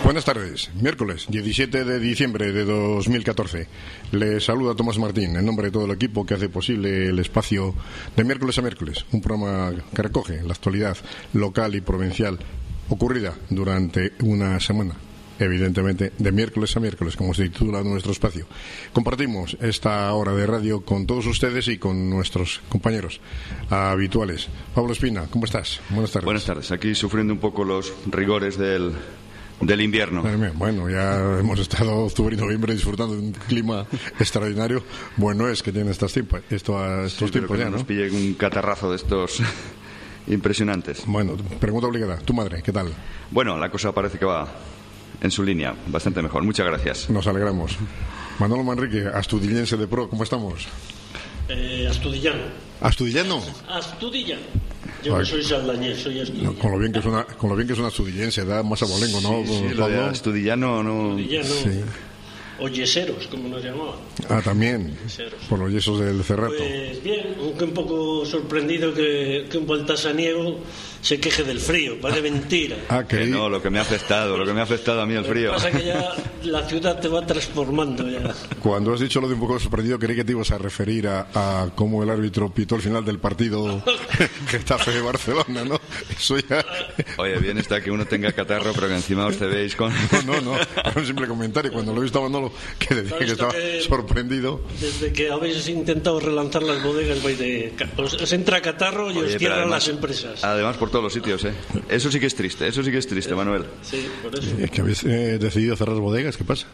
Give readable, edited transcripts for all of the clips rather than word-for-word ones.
Buenas tardes, miércoles 17 de diciembre de 2014. Les saluda Tomás Martín, en nombre de todo el equipo que hace posible el espacio de miércoles a miércoles, un programa que recoge la actualidad local y provincial ocurrida durante una semana. Evidentemente, de miércoles a miércoles, como se titula nuestro espacio. Compartimos esta hora de radio con todos ustedes y con nuestros compañeros habituales. Pablo Espina, ¿cómo estás? Buenas tardes. Buenas tardes. Aquí sufriendo un poco los rigores del invierno. Bueno, ya hemos estado octubre y noviembre disfrutando de un clima extraordinario. Bueno, es que tiene estos tiempos pero ya, ¿no? Nos pille un catarrazo de estos impresionantes. Bueno, pregunta obligada. ¿Tu madre, qué tal? Bueno, la cosa parece que va en su línea, bastante mejor. Muchas gracias. Nos alegramos. Manolo Manrique, astudillense de pro, ¿cómo estamos? Astudillano. ¿Astudillano? Astudillano. Yo no soy saldañés, soy astudillano. No, con lo bien que es una astudillense, da más abolengo, ¿no? Sí, lo de astudillano no... Astudillano. Sí. O yeseros, como nos llamaban. Ah, también, por los yesos del Cerrato. Pues bien, aunque un poco sorprendido que un voltasaniego se queje del frío, parece mentira. Que no, lo que me ha afectado a mí el frío. Lo que pasa es que ya la ciudad te va transformando ya. Cuando has dicho lo de un poco sorprendido, creí que te ibas a referir a cómo el árbitro pitó el final del partido Getafe-Barcelona, ¿no? Eso ya... Oye, bien está que uno tenga catarro, pero que encima os veis con... No, era un simple comentario. Cuando lo he visto a Manolo, que decía que estaba sorprendido. Desde que habéis intentado relanzar las bodegas, os entra catarro y os cierran las empresas. Además, por todos los sitios, ¿eh? Eso sí que es triste, Manuel. Sí, por eso. ¿Es que habéis decidido cerrar bodegas? ¿Qué pasa?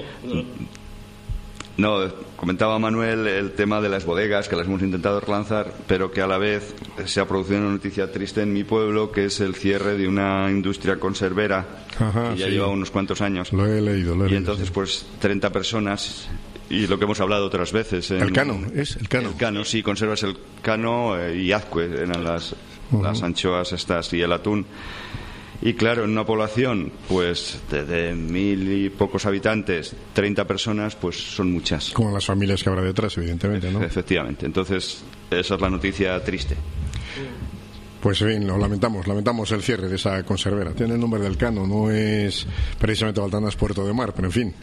No, comentaba Manuel el tema de las bodegas, que las hemos intentado relanzar, pero que a la vez se ha producido una noticia triste en mi pueblo, que es el cierre de una industria conservera. Ajá, que ya sí. lleva unos cuantos años. Lo he leído. Y entonces, pues, 30 personas, y lo que hemos hablado otras veces... ¿El Cano? ¿Es el Cano? El Cano, sí, conservas el Cano y Azcue, eran las anchoas estas y el atún. Y claro, en una población pues de 1000 y pocos habitantes, 30 personas, pues son muchas. Como las familias que habrá detrás, evidentemente, ¿no? Efectivamente. Entonces, esa es la noticia triste. Pues en fin, lo lamentamos el cierre de esa conservera. Tiene el nombre del Cano, no es precisamente Baltanas Puerto de Mar, pero en fin,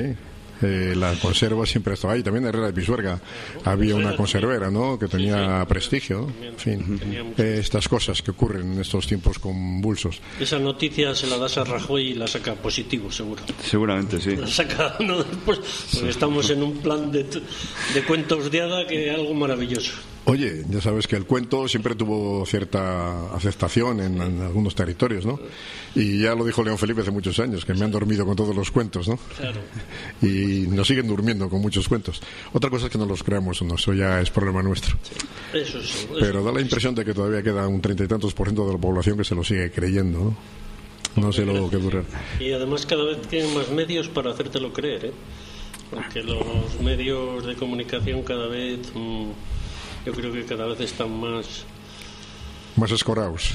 la conserva siempre estaba ahí. También en Herrera de Pisuerga había una conservera, ¿no? Que tenía prestigio, ¿no? En fin, estas cosas que ocurren en estos tiempos convulsos. Esa noticia se la das a Rajoy y la saca positivo, seguro. Seguramente, sí. La saca después, porque estamos en un plan de cuentos de hada que es algo maravilloso. Oye, ya sabes que el cuento siempre tuvo cierta aceptación en algunos territorios, ¿no? Y ya lo dijo León Felipe hace muchos años, que me han dormido con todos los cuentos, ¿no? Claro. Y nos siguen durmiendo con muchos cuentos. Otra cosa es que no los creamos o no, eso ya es problema nuestro. Eso sí. Pero da la impresión de que todavía queda un 30 y tantos % de la población que se lo sigue creyendo, ¿no? No sé lo que dura. Y además cada vez tienen más medios para hacértelo creer, ¿eh? Porque los medios de comunicación cada vez... yo creo que cada vez están más escorados,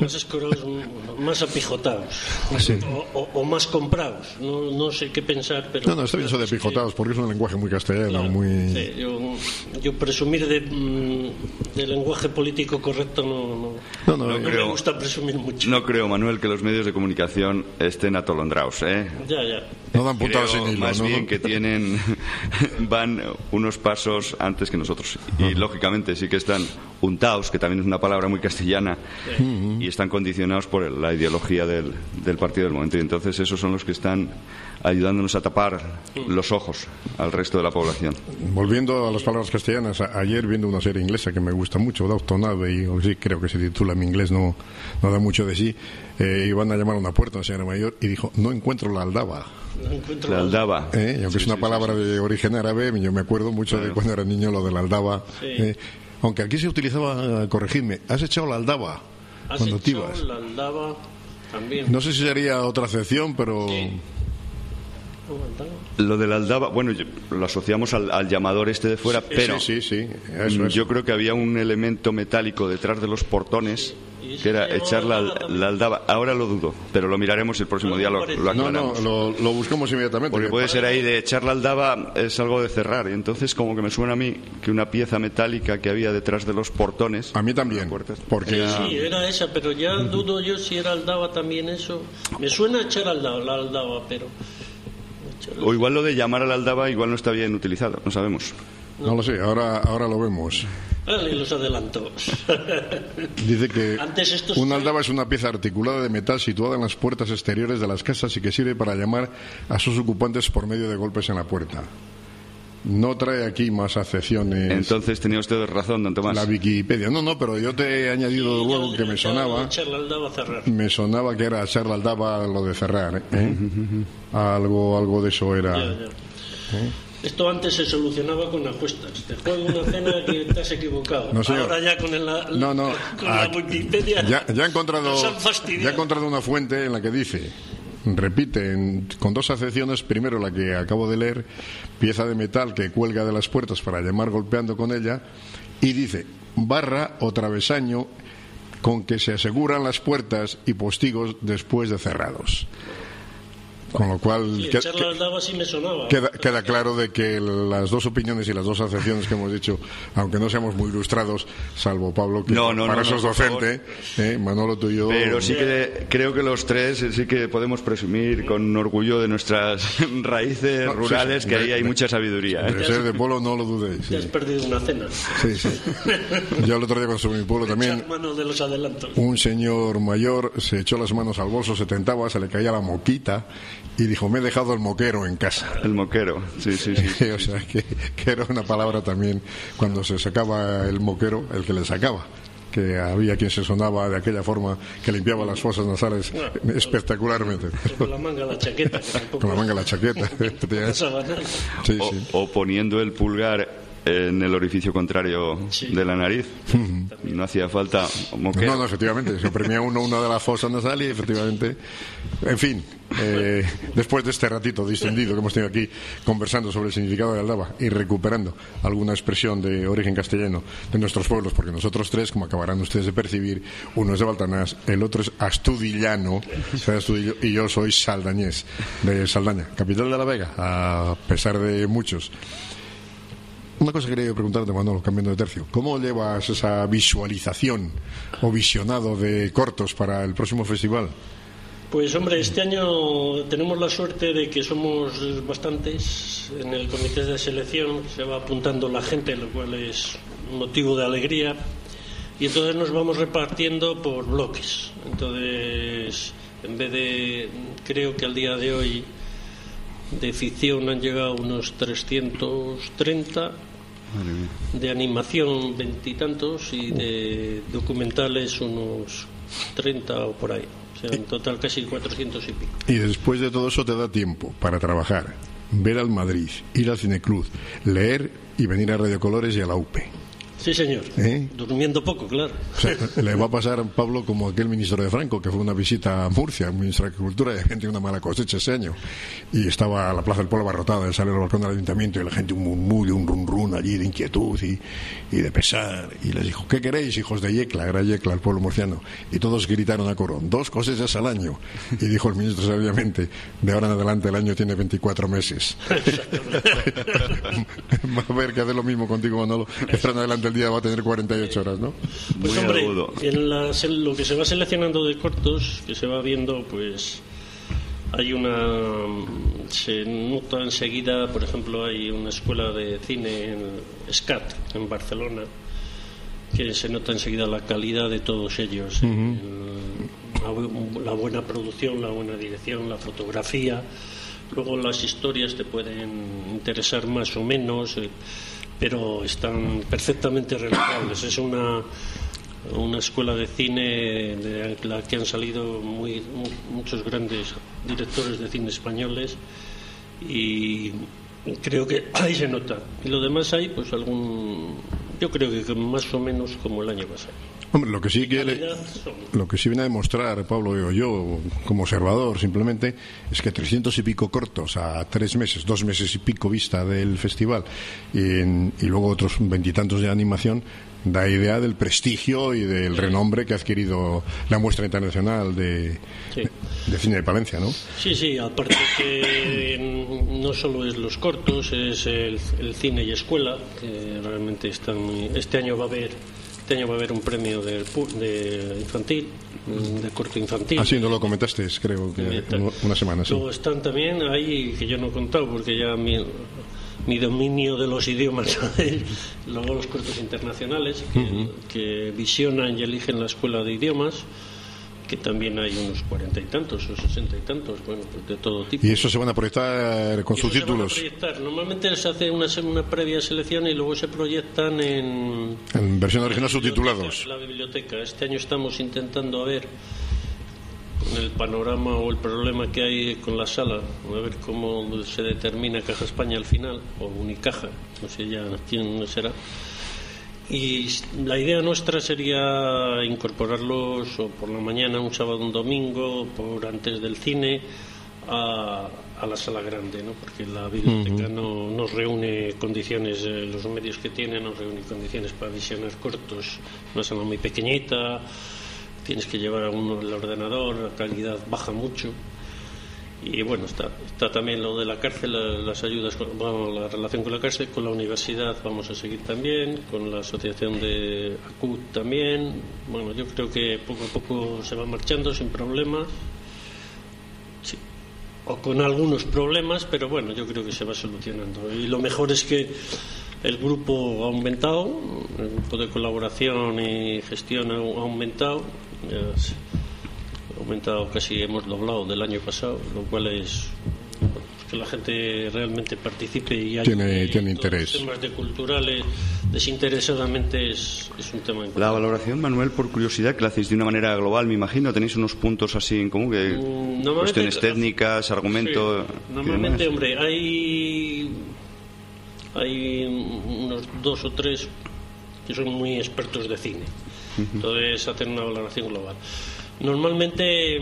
más apijotados, sí. o más comprados. No sé qué pensar, pero no está bien eso de apijotados, porque es un lenguaje muy castellano, claro, muy... Sí, yo presumir de lenguaje político correcto no me gusta presumir mucho. No creo, Manuel, que los medios de comunicación estén atolondrados, ¿eh? Ya. No dan puntadas sin hilo, más ¿no? bien que van unos pasos antes que nosotros. Y lógicamente sí que están untados, que también es una palabra muy castellana, y están condicionados por la ideología del partido del momento. Y entonces esos son los que están ayudándonos a tapar los ojos al resto de la población. Volviendo a las palabras castellanas, ayer viendo una serie inglesa que me gusta mucho, Downton Abbey, o sí, creo que se titula, mi inglés no da mucho de sí, iban a llamar a una puerta, una señora mayor, y dijo, no encuentro la aldaba. La aldaba. Y aunque es una palabra de origen árabe, yo me acuerdo mucho de cuando era niño lo de la aldaba. Aunque aquí se utilizaba, corregidme, has echado la aldaba cuando te ibas. La aldaba también. No sé si sería otra acepción, pero... Sí. Lo de la aldaba, bueno, lo asociamos al llamador este de fuera, pero sí, eso. Yo creo que había un elemento metálico detrás de los portones que era echar la aldaba. Ahora lo dudo, pero lo miraremos el próximo día, lo aclaramos. Lo buscamos inmediatamente. Porque puede ser ahí de echar la aldaba, es algo de cerrar, y entonces como que me suena a mí que una pieza metálica que había detrás de los portones... A mí también, porque... Sí, era esa, pero ya dudo yo si era aldaba también eso. Me suena echar la aldaba, pero... O igual lo de llamar a la aldaba igual no está bien utilizado, no sabemos. No lo sé, ahora lo vemos. Vale, los adelantos. Dice que una aldaba es una pieza articulada de metal situada en las puertas exteriores de las casas y que sirve para llamar a sus ocupantes por medio de golpes en la puerta. No trae aquí más acepciones. Entonces tenía usted razón, don Tomás. La Wikipedia. No, pero yo te he añadido luego que me sonaba. Me sonaba que era echar la aldaba lo de cerrar. Algo de eso era. Esto antes se solucionaba con apuestas. Te juego una cena que te has equivocado. No, ahora ya con la Wikipedia. Ya he encontrado una fuente en la que dice. Repite con dos acepciones. Primero la que acabo de leer, pieza de metal que cuelga de las puertas para llamar golpeando con ella, y dice barra o travesaño con que se aseguran las puertas y postigos después de cerrados. Con lo cual queda claro de que las dos opiniones y las dos acepciones que hemos dicho, aunque no seamos muy ilustrados, salvo Pablo, que para eso es docente, Manolo, tú y yo... Pero sí que creo que los tres sí que podemos presumir con orgullo de nuestras raíces rurales, que ahí hay mucha sabiduría. De ser de pueblo no lo dudéis. Te has perdido una cena. Sí. Yo el otro día cuando estuve en mi pueblo también, de los adelantos. Un señor mayor se echó las manos al bolso, se tentaba, se le caía la moquita y dijo, me he dejado el moquero en casa. El moquero, sí. O sea, que era una palabra también cuando se sacaba el moquero, el que le sacaba. Que había quien se sonaba de aquella forma que limpiaba las fosas nasales espectacularmente. Con la manga la chaqueta. Con la manga la chaqueta. Sí. O poniendo el pulgar en el orificio contrario de la nariz. No hacía falta moquero. No, efectivamente. Se oprimía una de las fosas nasales y efectivamente... En fin, después de este ratito distendido que hemos tenido aquí conversando sobre el significado de aldaba y recuperando alguna expresión de origen castellano de nuestros pueblos, porque nosotros tres, como acabarán ustedes de percibir, uno es de Baltanás, el otro es astudillano, y yo soy saldañés, de Saldaña, capital de la Vega, a pesar de muchos. Una cosa que quería preguntarte, Manolo, cambiando de tercio. ¿Cómo llevas esa visualización o visionado de cortos para el próximo festival? Pues hombre, este año tenemos la suerte de que somos bastantes en el comité de selección, se va apuntando la gente, lo cual es un motivo de alegría, y entonces nos vamos repartiendo por bloques. Entonces, en vez de, creo que al día de hoy, de ficción han llegado unos 330, de animación 20 y tantos, y de documentales unos 30 o por ahí. O sea, en total casi 400 y pico. Y después de todo eso te da tiempo para trabajar, ver al Madrid, ir al Cineclub, leer y venir a Radio Colores y a la UPE. Sí, señor. Durmiendo poco, claro. O sea, le va a pasar a Pablo como aquel ministro de Franco, que fue una visita a Murcia, ministro de Agricultura, y la gente una mala cosecha ese año. Y estaba la Plaza del Pueblo abarrotada, él sale al balcón del ayuntamiento y la gente un murmullo, un run run allí de inquietud y de pesar. Y les dijo, ¿qué queréis, hijos de Yecla? Era Yecla, el pueblo murciano. Y todos gritaron a coro, 2 cosechas al año. Y dijo el ministro sabiamente, de ahora en adelante el año tiene 24 meses. Va a haber que hacer lo mismo contigo, Manolo, que de ahora en adelante el día va a tener 48 horas, ¿no? Pues hombre, en lo que se va seleccionando de cortos, que se va viendo, pues hay se nota enseguida, por ejemplo, hay una escuela de cine en SCAT, en Barcelona, que se nota enseguida la calidad de todos ellos, la buena producción, la buena dirección, la fotografía. Luego las historias te pueden interesar más o menos, pero están perfectamente realizables. Es una escuela de cine de la que han salido muchos grandes directores de cine españoles, y creo que ahí se nota. Y lo demás hay, pues yo creo que más o menos como el año pasado. Hombre, lo que sí viene a demostrar, Pablo, yo como observador simplemente, es que 300 y pico cortos a 3 meses, 2 meses y pico vista del festival y luego otros 20 y tantos de animación, da idea del prestigio y del renombre que ha adquirido la muestra internacional de cine de Palencia, ¿no? Sí, aparte que no solo es los cortos, es el cine y escuela, que realmente están este año va a haber un premio de infantil, de corto infantil. Sí, no lo comentaste, creo que una semana. Sí. Luego están también ahí, que yo no he contado porque ya mi dominio de los idiomas, luego los cortos internacionales que visionan y eligen la escuela de idiomas, que también hay unos 40 y tantos o 60 y tantos, bueno, pues de todo tipo. ¿Y eso se van a proyectar con sus títulos? Normalmente se hace una previa selección y luego se proyectan en versión original subtitulados. La biblioteca. Este año estamos intentando ver con el panorama o el problema que hay con la sala, a ver cómo se determina Caja España al final, o Unicaja, no sé ya quién será. Y la idea nuestra sería incorporarlos o por la mañana, un sábado, un domingo, por antes del cine, a la sala grande, ¿no? Porque la biblioteca no nos reúne condiciones, los medios que tiene nos reúne condiciones para visionar cortos, una sala muy pequeñita, tienes que llevar a uno el ordenador, la calidad baja mucho. Y bueno, está también lo de la cárcel, las ayudas, la relación con la cárcel, con la universidad vamos a seguir también, con la asociación de ACUT también. Bueno, yo creo que poco a poco se va marchando sin problemas, sí, o con algunos problemas, pero bueno, yo creo que se va solucionando. Y lo mejor es que el grupo ha aumentado, el grupo de colaboración y gestión ha aumentado. Casi hemos doblado del año pasado, lo cual es que la gente realmente participe y tiene interés. Los temas de culturales desinteresadamente es un tema importante. La valoración, Manuel, por curiosidad, que la hacéis de una manera global, me imagino, tenéis unos puntos así en común, que cuestiones técnicas, argumento. Sí, normalmente, hombre, hay unos 2 o 3 que son muy expertos de cine, entonces hacen una valoración global. Normalmente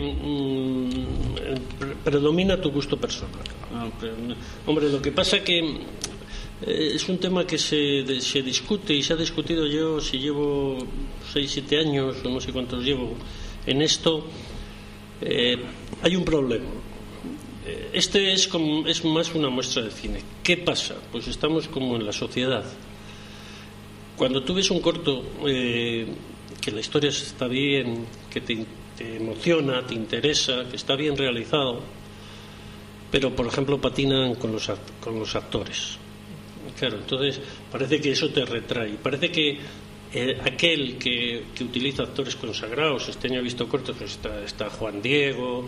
predomina tu gusto personal. Hombre, lo que pasa que es un tema que se discute y se ha discutido. Yo, si llevo 6-7 años o no sé cuántos llevo en esto, hay un problema. Este es más una muestra de cine. ¿Qué pasa? Pues estamos como en la sociedad. Cuando tú ves un corto, que la historia está bien, que te emociona, te interesa, que está bien realizado, pero por ejemplo patinan con los actores. Claro, entonces parece que eso te retrae. Parece que aquel que utiliza actores consagrados, este año he visto cortos, pues está Juan Diego,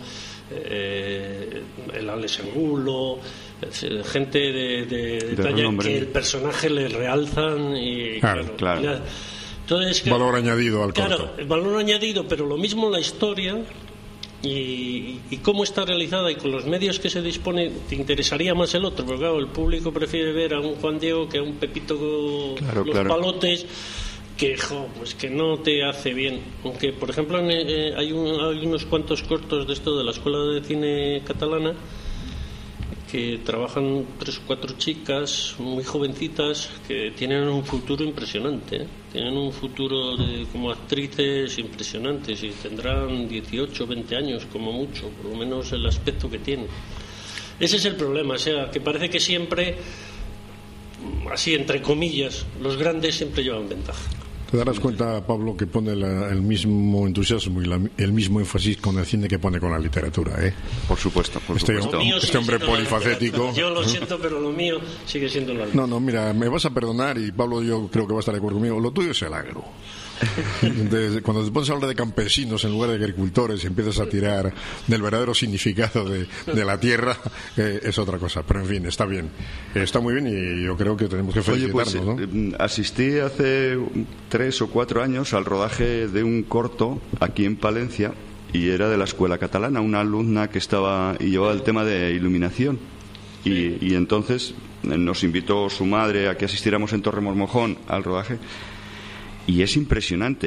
el Alex Angulo, gente de talla que el personaje le realzan y claro. Entonces, valor añadido al corto. Claro, el valor añadido, pero lo mismo la historia y cómo está realizada y con los medios que se dispone, te interesaría más el otro, porque claro, el público prefiere ver a un Juan Diego que a un Pepito Palotes, que pues que no te hace bien. Aunque, por ejemplo, hay unos cuantos cortos de esto de la Escuela de Cine Catalana que trabajan 3 o 4 chicas muy jovencitas que tienen un futuro impresionante, tienen un futuro como actrices impresionantes y tendrán 18 o 20 años como mucho, por lo menos el aspecto que tienen. Ese es el problema, o sea, que parece que siempre, así entre comillas, los grandes siempre llevan ventaja. Te darás cuenta, Pablo, que pone el mismo entusiasmo y el mismo énfasis con el cine que pone con la literatura, ¿eh? Por supuesto. Este hombre polifacético. Yo lo siento, pero lo mío sigue siendo la literatura. No, mira, me vas a perdonar y Pablo, yo creo que va a estar de acuerdo conmigo. Lo tuyo es el agro. Entonces, cuando te pones a hablar de campesinos en lugar de agricultores y empiezas a tirar del verdadero significado de la tierra, es otra cosa. Pero en fin, está bien. Está muy bien y yo creo que tenemos que felicitarnos. Oye, pues, ¿no? Asistí hace 3 o 4 años al rodaje de un corto aquí en Palencia y era de la escuela catalana, una alumna que estaba y llevaba el tema de iluminación. Y entonces nos invitó su madre a que asistiéramos en Torremormojón al rodaje. Y es impresionante,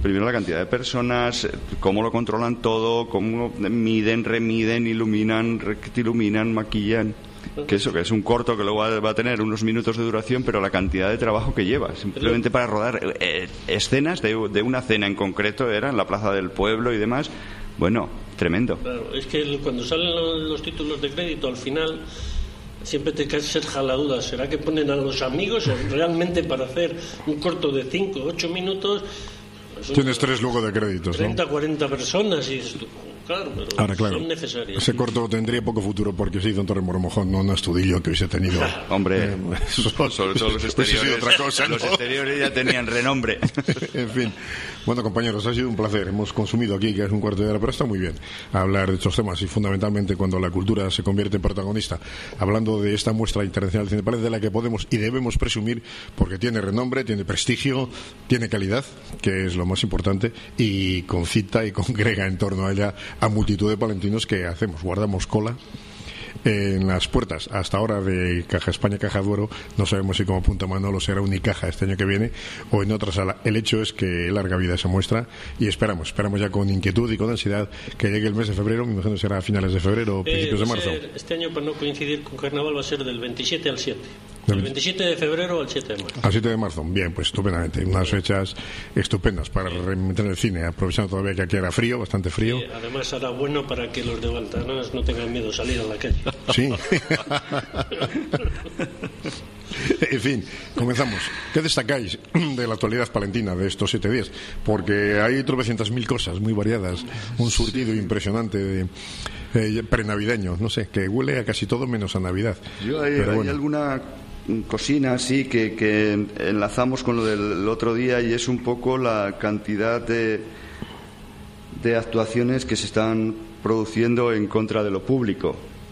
primero la cantidad de personas, cómo lo controlan todo, cómo miden, remiden, iluminan, rectiluminan, maquillan. Que es un corto que luego va a tener unos minutos de duración, pero la cantidad de trabajo que lleva, simplemente para rodar escenas de una cena en concreto, era en la Plaza del Pueblo y demás. Bueno, tremendo. Claro, es que cuando salen los títulos de crédito al final siempre te surge la duda, ¿será que ponen a los amigos o realmente para hacer un corto de 5 o 8 minutos? Tienes 3 luego de créditos, 30, ¿no? 40 personas y dices tú, claro, pero ahora, claro, son necesarias. Ese corto tendría poco futuro porque se hizo en Torremormojón, no un estudillo que hubiese tenido. Hombre, sobre todo los exteriores. Otra cosa, ¿no? Los exteriores ya tenían renombre. En fin. Bueno, compañeros, ha sido un placer. Hemos consumido aquí, que es un cuarto de hora, pero está muy bien hablar de estos temas y fundamentalmente cuando la cultura se convierte en protagonista. Hablando de esta muestra internacional de cine, de la que podemos y debemos presumir porque tiene renombre, tiene prestigio, tiene calidad, que es lo más importante, y concita y congrega en torno a ella a multitud de palentinos que hacemos, guardamos cola en las puertas hasta ahora de Caja España, Caja Duero. No sabemos si como Punta Manolo será Unicaja este año que viene o en otra sala. El hecho es que larga vida esa muestra y esperamos ya con inquietud y con ansiedad que llegue el mes de febrero. Me imagino que será a finales de febrero o principios de marzo. Este año, para no coincidir con Carnaval, va a ser del 27 al 7. Del 27 de febrero al 7 de marzo. Al 7 de marzo, bien, pues estupendamente. Unas fechas estupendas para meter el cine, aprovechando todavía que aquí era frío, bastante frío. Además, hará bueno para que los de Baltanas no tengan miedo de salir a la calle. Sí. En fin, comenzamos. ¿Qué destacáis de la actualidad palentina de estos 7 días? Porque hay tropecientas mil cosas muy variadas, un surtido impresionante de prenavideño, no sé, que huele a casi todo menos a Navidad. Hay alguna cocina así que enlazamos con lo del otro día y es un poco la cantidad de actuaciones que se están produciendo en contra de lo público.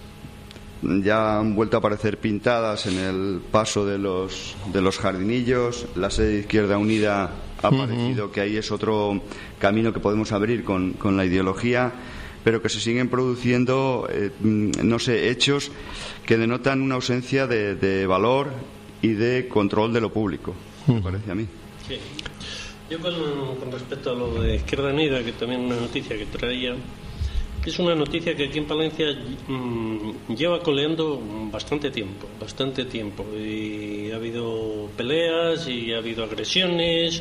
Ya han vuelto a aparecer pintadas en el paso de los jardinillos. La sede de Izquierda Unida ha parecido que ahí es otro camino que podemos abrir con la ideología, pero que se siguen produciendo hechos que denotan una ausencia de valor y de control de lo público, me parece a mí. Sí. Yo con respecto a lo de Izquierda Unida, que también una noticia que traía, es una noticia que aquí en Palencia lleva coleando bastante tiempo, y ha habido peleas y ha habido agresiones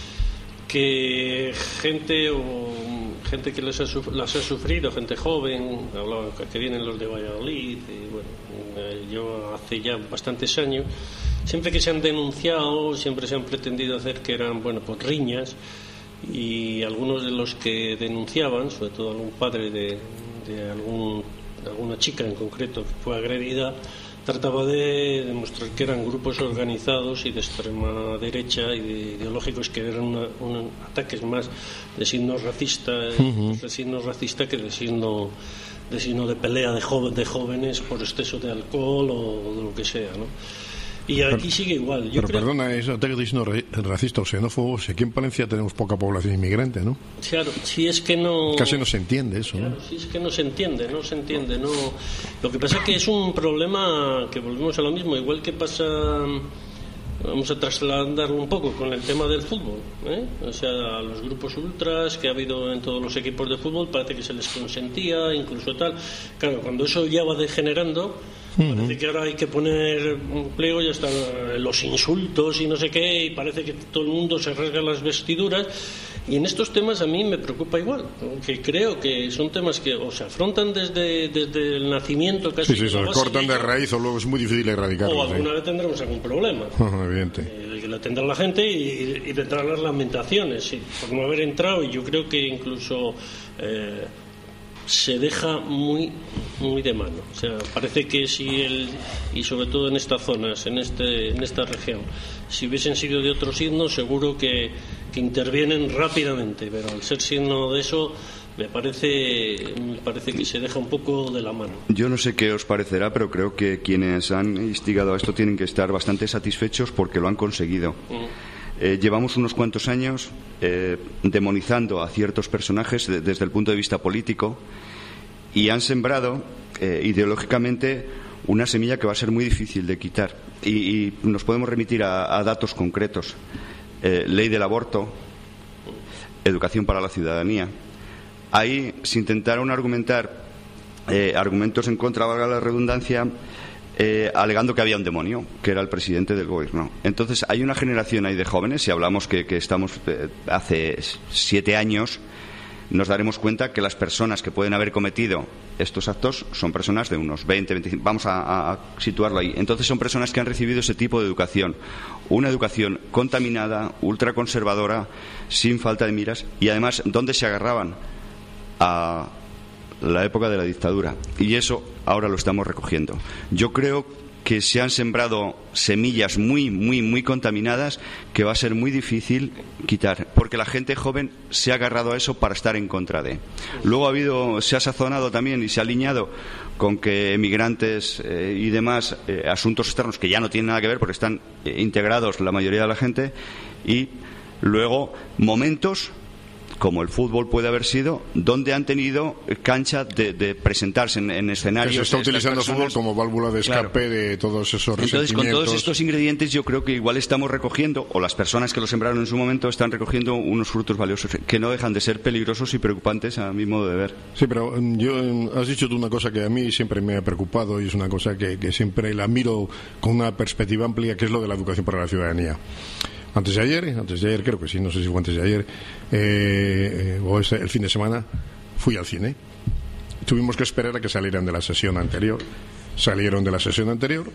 que gente que las ha sufrido, gente joven, hablaban que vienen los de Valladolid, y bueno, yo hace ya bastantes años, siempre que se han denunciado, siempre se han pretendido hacer que eran, pues riñas, y algunos de los que denunciaban, sobre todo algún padre de alguna chica en concreto que fue agredida, trataba de demostrar que eran grupos organizados y de extrema derecha y de ideológicos, que eran ataques más de signo racista, que de signo de pelea de jóvenes por exceso de alcohol o de lo que sea, ¿no? Y aquí sigue igual. Perdona, es ataque de signo racista o xenófobo. Si aquí en Palencia tenemos poca población inmigrante, ¿no? Claro, si es que no... Casi no se entiende eso, claro, ¿no? Si es que no se entiende. No. Lo que pasa es que es un problema que volvemos a lo mismo, igual que pasa... Vamos a trasladarlo un poco con el tema del fútbol, ¿eh? O sea, los grupos ultras que ha habido en todos los equipos de fútbol, parece que se les consentía, incluso tal. Claro, cuando eso ya va degenerando, parece que ahora hay que poner un pliego, ya están los insultos y no sé qué, y parece que todo el mundo se rasga las vestiduras. Y en estos temas a mí me preocupa igual, que creo que son temas que o se afrontan desde el nacimiento casi. Sí, se cortan de raíz o luego es muy difícil erradicarlos. O alguna vez tendremos algún problema. Evidente. Que la tendrá la gente y vendrán las lamentaciones, sí, por no haber entrado, y yo creo que incluso se deja muy de mano. O sea, parece que y sobre todo en estas zonas, en esta región, si hubiesen sido de otro signo, seguro que intervienen rápidamente, pero al ser signo de eso, me parece que se deja un poco de la mano. Yo no sé qué os parecerá, pero creo que quienes han instigado a esto tienen que estar bastante satisfechos porque lo han conseguido. Llevamos unos cuantos años demonizando a ciertos personajes desde el punto de vista político y han sembrado ideológicamente una semilla que va a ser muy difícil de quitar. Y nos podemos remitir a datos concretos. Ley del aborto, educación para la ciudadanía, ahí se intentaron argumentar argumentos en contra, valga la redundancia, alegando que había un demonio, que era el presidente del gobierno. Entonces hay una generación ahí de jóvenes, si hablamos que estamos hace 7 años, nos daremos cuenta que las personas que pueden haber cometido estos actos son personas de unos 20, 25, vamos a situarlo ahí. Entonces son personas que han recibido ese tipo de educación, una educación contaminada, ultraconservadora, sin falta de miras, y además, ¿dónde se agarraban? A la época de la dictadura, y eso ahora lo estamos recogiendo. Yo creo que se han sembrado semillas muy contaminadas que va a ser muy difícil quitar, porque la gente joven se ha agarrado a eso para estar en contra de. Luego se ha sazonado también y se ha alineado con que emigrantes y demás asuntos externos que ya no tienen nada que ver porque están integrados la mayoría de la gente, y luego momentos como el fútbol puede haber sido, donde han tenido cancha de presentarse en escenarios. Se está utilizando el fútbol como válvula de escape de todos esos resentimientos. Entonces, con todos estos ingredientes, yo creo que igual estamos recogiendo, o las personas que lo sembraron en su momento están recogiendo unos frutos valiosos que no dejan de ser peligrosos y preocupantes a mi modo de ver. Sí, pero has dicho tú una cosa que a mí siempre me ha preocupado, y es una cosa que siempre la miro con una perspectiva amplia, que es lo de la educación para la ciudadanía. Antes de ayer creo que sí, no sé si fue antes de ayer, o el fin de semana, fui al cine. Tuvimos que esperar a que salieran de la sesión anterior. Salieron de la sesión anterior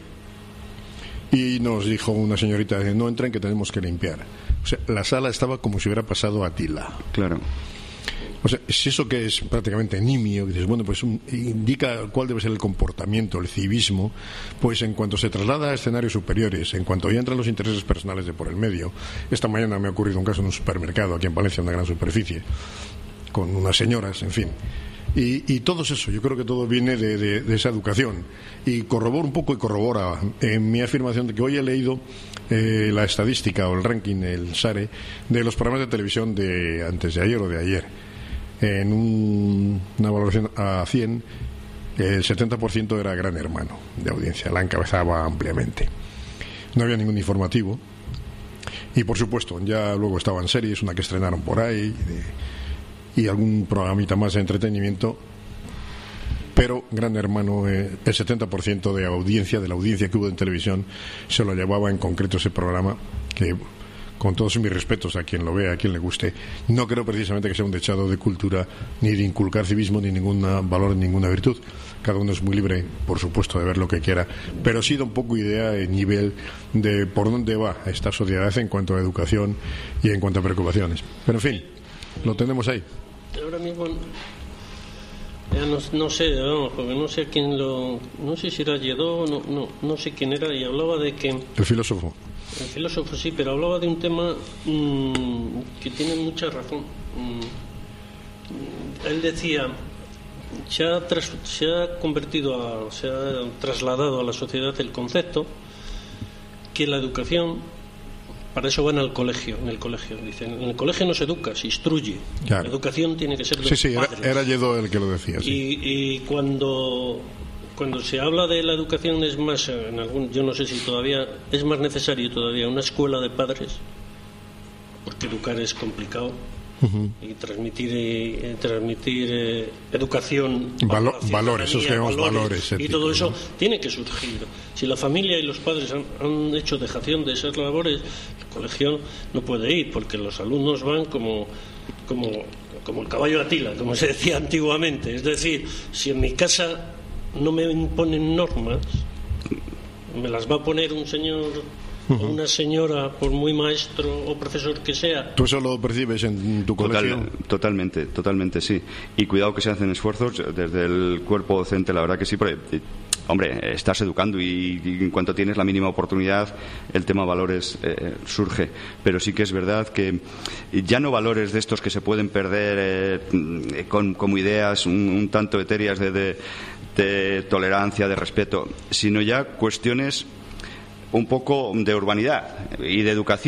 y nos dijo una señorita, no entren, que tenemos que limpiar. O sea, la sala estaba como si hubiera pasado a tila. Claro. O sea, si eso que es prácticamente nimio, dices, bueno, pues indica cuál debe ser el comportamiento, el civismo, pues en cuanto se traslada a escenarios superiores, en cuanto ya entran los intereses personales de por el medio. Esta mañana me ha ocurrido un caso en un supermercado aquí en Valencia, una gran superficie, con unas señoras, en fin. Y todo eso, yo creo que todo viene de esa educación. Y corrobora en mi afirmación de que hoy he leído la estadística o el ranking, el SARE, de los programas de televisión de antes de ayer o de ayer. En una valoración a 100, el 70% era Gran Hermano de audiencia, la encabezaba ampliamente. No había ningún informativo. Y por supuesto, ya luego estaban series, una que estrenaron por ahí, y algún programita más de entretenimiento. Pero Gran Hermano, el 70% de la audiencia que hubo en televisión, se lo llevaba en concreto ese programa, que, con todos mis respetos a quien lo vea, a quien le guste, no creo precisamente que sea un dechado de cultura, ni de inculcar civismo, ni ningún valor, ni ninguna virtud. Cada uno es muy libre, por supuesto, de ver lo que quiera, pero sí da un poco idea de nivel de por dónde va esta sociedad en cuanto a educación y en cuanto a preocupaciones. Pero en fin, lo tenemos ahí. Ahora mismo ya no sé, vamos, porque no sé quién no sé si era Lledó, no sé quién era, y hablaba de que el filósofo. El filósofo sí, pero hablaba de un tema que tiene mucha razón. Él decía, se ha trasladado a la sociedad el concepto que la educación, para eso van al colegio, en el colegio. Dicen, en el colegio no se educa, se instruye. Claro. La educación tiene que ser de los padres. Era Lledó el que lo decía. Sí. Y cuando se habla de la educación, es más, yo no sé si todavía es más necesario todavía una escuela de padres, porque educar es complicado. Uh-huh. Y transmitir educación, valores, esos que valores y todo eso, ¿no? Tiene que surgir. Si la familia y los padres han hecho dejación de esas labores, el colegio no puede ir, porque los alumnos van como el caballo Atila, como se decía antiguamente. Es decir, si en mi casa no me imponen normas, me las va a poner un señor o una señora, por muy maestro o profesor que sea. ¿Tú eso lo percibes en tu colegio? Totalmente, sí. Y cuidado que se hacen esfuerzos desde el cuerpo docente, la verdad que sí, porque, hombre, estás educando y en cuanto tienes la mínima oportunidad, el tema valores surge. Pero sí que es verdad que ya no valores de estos que se pueden perder como ideas un tanto etéreas de tolerancia, de respeto, sino ya cuestiones un poco de urbanidad y de educación.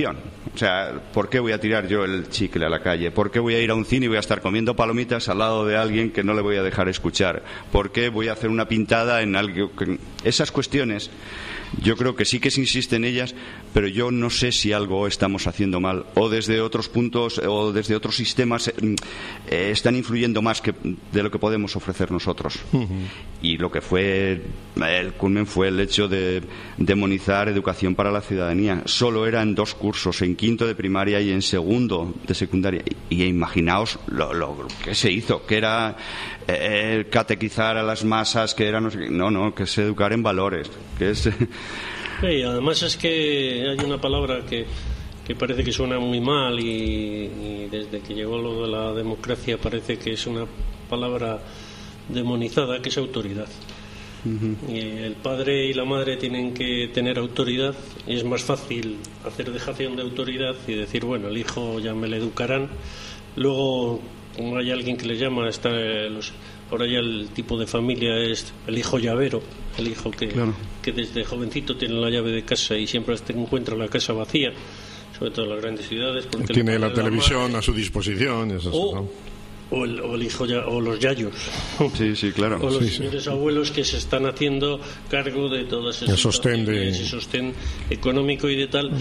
O sea, ¿por qué voy a tirar yo el chicle a la calle? ¿Por qué voy a ir a un cine y voy a estar comiendo palomitas al lado de alguien que no le voy a dejar escuchar? ¿Por qué voy a hacer una pintada en algo que... Esas cuestiones, yo creo que sí que se insiste en ellas, pero yo no sé si algo estamos haciendo mal, o desde otros puntos o desde otros sistemas están influyendo más de lo que podemos ofrecer nosotros. Y lo que fue el culmen fue el hecho de demonizar educación para la ciudadanía. Solo eran 2 cursos, en quinto de primaria y en segundo de secundaria. Y imaginaos lo que se hizo, que era catequizar a las masas, que era no, que es educar en valores, que es... Sí, además es que hay una palabra que parece que suena muy mal y desde que llegó lo de la democracia parece que es una palabra demonizada, que es autoridad. Y el padre y la madre tienen que tener autoridad, y es más fácil hacer dejación de autoridad y decir, bueno, el hijo ya me le educarán. Luego, como hay alguien que le llama, ahora ya el tipo de familia es el hijo llavero, el hijo que desde jovencito tiene la llave de casa y siempre encuentra la casa vacía, sobre todo en las grandes ciudades. Tiene la televisión a su disposición. O el hijo o los yayos. Sí, claro. O los señores abuelos que se están haciendo cargo de todas esas ese sostén económico y de tal.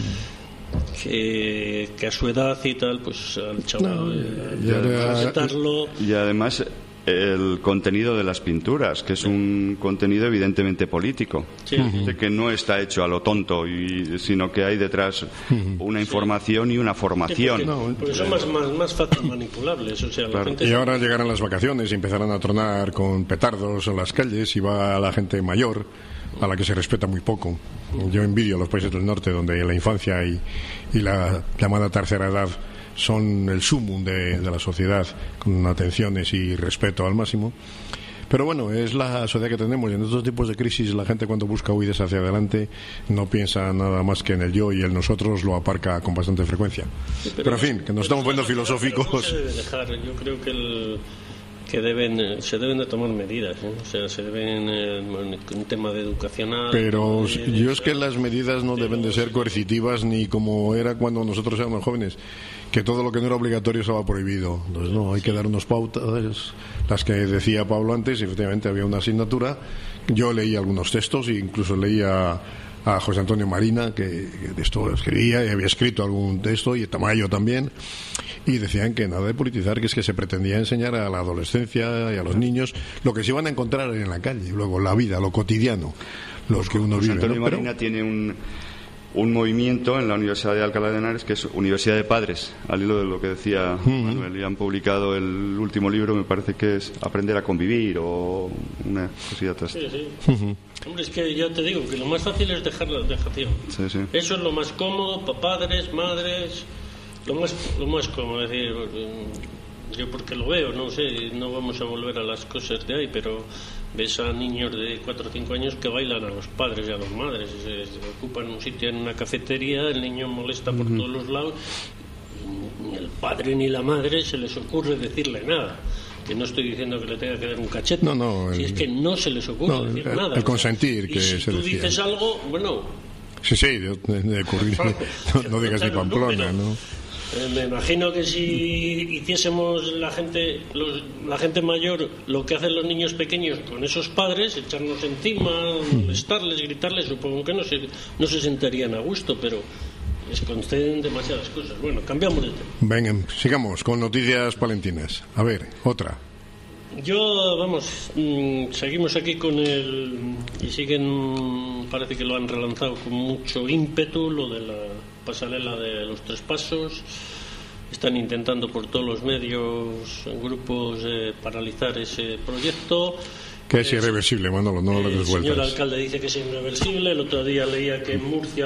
Que a su edad y tal, pues al chaval aceptarlo. Y además el contenido de las pinturas, que es un contenido evidentemente político, de que no está hecho a lo tonto, sino que hay detrás una información y una formación. Porque son más fácil manipulables. O sea, la gente y ahora llegarán las vacaciones y empezarán a tronar con petardos en las calles y va la gente mayor, a la que se respeta muy poco. Yo envidio a los países del norte, donde la infancia y la llamada tercera edad son el sumum de la sociedad, con atenciones y respeto al máximo. Pero bueno, es la sociedad que tenemos, y en estos tipos de crisis la gente, cuando busca huidas hacia adelante, no piensa nada más que en el yo, y el nosotros lo aparca con bastante frecuencia. Sí, pero en fin, que nos estamos poniendo filosóficos. Se debe dejar. Yo creo que se deben de tomar medidas, ¿eh? O sea, se deben un tema de educacional. Pero yo es que las medidas no deben de ser coercitivas, ni como era cuando nosotros éramos jóvenes, que todo lo que no era obligatorio estaba prohibido. Entonces no, hay que dar unas pautas, las que decía Pablo antes. Efectivamente había una asignatura. Yo leí algunos textos e incluso leía a José Antonio Marina, que de esto escribía y había escrito algún texto, y Tamayo también, y decían que nada de politizar, que es que se pretendía enseñar a la adolescencia y a los niños lo que se iban a encontrar en la calle, luego la vida, lo cotidiano, lo que uno vive. José Antonio Marina tiene un movimiento en la Universidad de Alcalá de Henares, que es Universidad de Padres, al hilo de lo que decía Manuel, y han publicado el último libro, me parece que es Aprender a convivir, o una cosilla atrás. Sí. Hombre, es que ya te digo que lo más fácil es dejar la dejación. Sí. Eso es lo más cómodo para padres, madres, lo más cómodo. Es decir, yo porque lo veo, no sé, no vamos a volver a las cosas de ahí, pero ves a niños de 4 o 5 años que bailan a los padres y a las madres, se ocupan un sitio en una cafetería, el niño molesta por todos los lados, ni el padre ni la madre se les ocurre decirle nada. Que no estoy diciendo que le tenga que dar un cachete, si es que no se les ocurre decir nada. El consentir, que si se tú decía. dices algo, bueno... Sí, de ocurrir, no digas ni Pamplona, ¿no? Me imagino que si hiciésemos la gente mayor lo que hacen los niños pequeños con esos padres, echarnos encima, molestarles, gritarles, supongo que no se sentarían a gusto, pero les conceden demasiadas cosas. Bueno, cambiamos de tema. Venga, sigamos con noticias palentinas. A ver, otra. Seguimos aquí con y siguen, parece que lo han relanzado con mucho ímpetu, lo de la pasarela de los 3 pasos. Están intentando por todos los medios, grupos, paralizar ese proyecto. Que es irreversible, Manolo, no le des vueltas. El señor alcalde dice que es irreversible. El otro día leía que el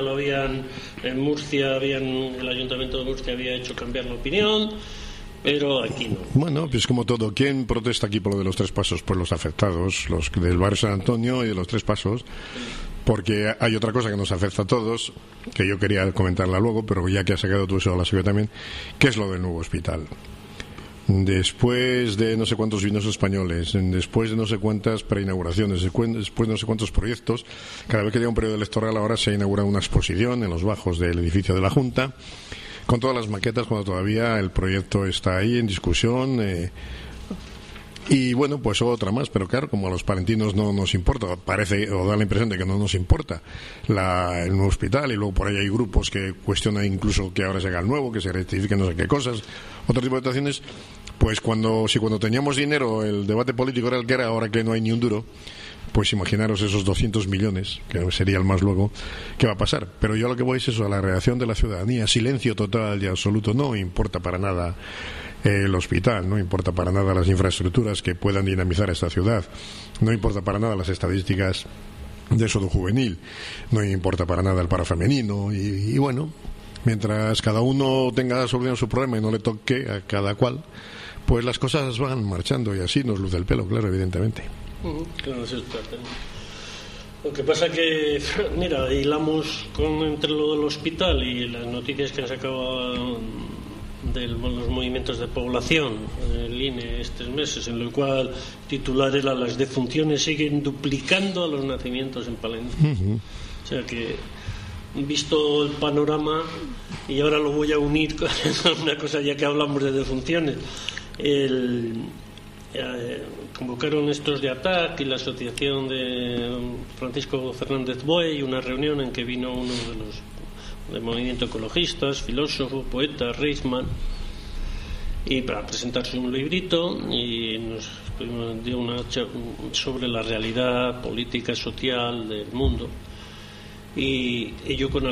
Ayuntamiento de Murcia había hecho cambiar la opinión, pero aquí no. Bueno, pues como todo, ¿quién protesta aquí por lo de los 3 pasos? Pues los afectados, los del barrio San Antonio y de los 3 pasos. Porque hay otra cosa que nos afecta a todos, que yo quería comentarla luego, pero ya que has sacado tú eso, la sigo también, que es lo del nuevo hospital. Después de no sé cuántos vinos españoles, después de no sé cuántas preinauguraciones, después de no sé cuántos proyectos, cada vez que llega un periodo electoral ahora se ha inaugurado una exposición en los bajos del edificio de la Junta, con todas las maquetas, cuando todavía el proyecto está ahí en discusión. Y bueno, pues otra más, pero claro, como a los palentinos no nos importa, parece o da la impresión de que no nos importa el nuevo hospital, y luego por ahí hay grupos que cuestionan incluso que ahora se haga el nuevo, que se rectifiquen no sé qué cosas, otro tipo de situaciones. Pues cuando teníamos dinero, el debate político era el que era, ahora que no hay ni un duro, pues imaginaros esos 200 millones, que sería el más luego, ¿qué va a pasar? Pero yo lo que voy es eso, a la reacción de la ciudadanía, silencio total y absoluto, no importa para nada el hospital, no importa para nada las infraestructuras que puedan dinamizar esta ciudad, no importa para nada las estadísticas de éxodo juvenil, no importa para nada el paro femenino, y bueno, mientras cada uno tenga solución su problema y no le toque a cada cual, pues las cosas van marchando, y así nos luce el pelo, claro, evidentemente. Claro, eso está. Lo que pasa que, mira, hilamos entre lo del hospital y las noticias que han sacado de los movimientos de población, el INE estos meses, en el cual titular era: las defunciones siguen duplicando a los nacimientos en Palencia. O sea que, visto el panorama, y ahora lo voy a unir con una cosa, ya que hablamos de defunciones, convocaron estos de ATAC y la asociación de Francisco Fernández Buey, una reunión en que vino uno de los del movimiento ecologistas, filósofo, poeta, Reisman, y para presentarse un librito, y nos dio una sobre la realidad política social del mundo, y yo con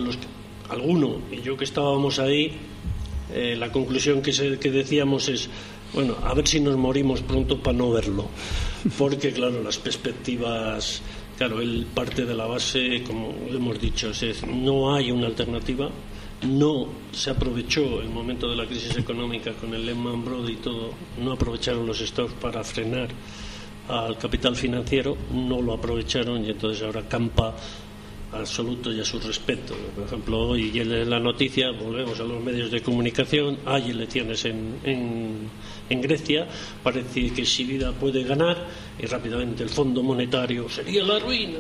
y yo que estábamos ahí, la conclusión que decíamos es: bueno, a ver si nos morimos pronto para no verlo, porque claro, las perspectivas, claro, él parte de la base, como hemos dicho, no hay una alternativa, no se aprovechó el momento de la crisis económica con el Lehman Brothers y todo, no aprovecharon los estados para frenar al capital financiero, no lo aprovecharon, y entonces ahora campa absoluto y a su respeto. Por ejemplo, hoy en la noticia, volvemos a los medios de comunicación, hay elecciones en Grecia, parece que Syriza puede ganar, y rápidamente el Fondo Monetario: sería la ruina,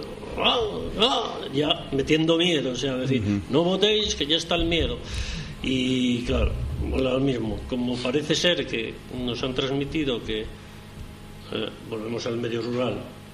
ya metiendo miedo, o sea, decir, no votéis, que ya está el miedo. Y claro, lo mismo, como parece ser que nos han transmitido que volvemos al medio rural,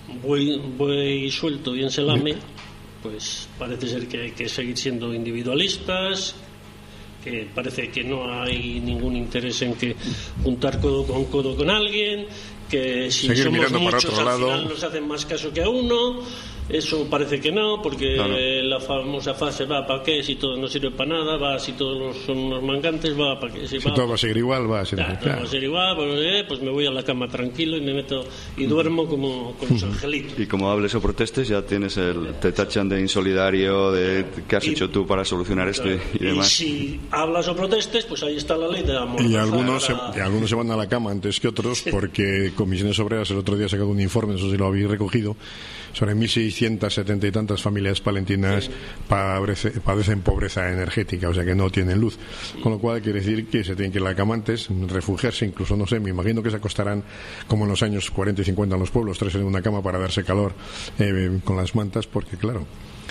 buey suelto bien se lame, pues parece ser que hay que seguir siendo individualistas, que parece que no hay ningún interés en que juntar codo con alguien, que si seguir somos mirando muchos para otro al lado. final nos hacen más caso que a uno. Eso parece que no, porque claro, la famosa frase: va para qué si todo no sirve para nada, va si todos son unos mangantes, va para qué si todo va a seguir igual, va a ser todo va a ser igual, pues me voy a la cama tranquilo y me meto y duermo como con los angelitos. Y como hables o protestes, ya tienes te tachan de insolidario, de qué has hecho tú para solucionar esto y demás. Y si hablas o protestes, pues ahí está la ley de la mordaza. Y algunos se van a la cama antes que otros, porque Comisiones Obreras el otro día ha sacado un informe, no sé si lo habéis recogido, sobre 1.670 y tantas familias palentinas padecen pobreza energética, o sea que no tienen luz, con lo cual quiere decir que se tienen que ir a la cama antes, refugiarse, incluso, no sé, me imagino que se acostarán como en los años 40 y 50 en los pueblos, 3 en una cama para darse calor con las mantas, porque claro.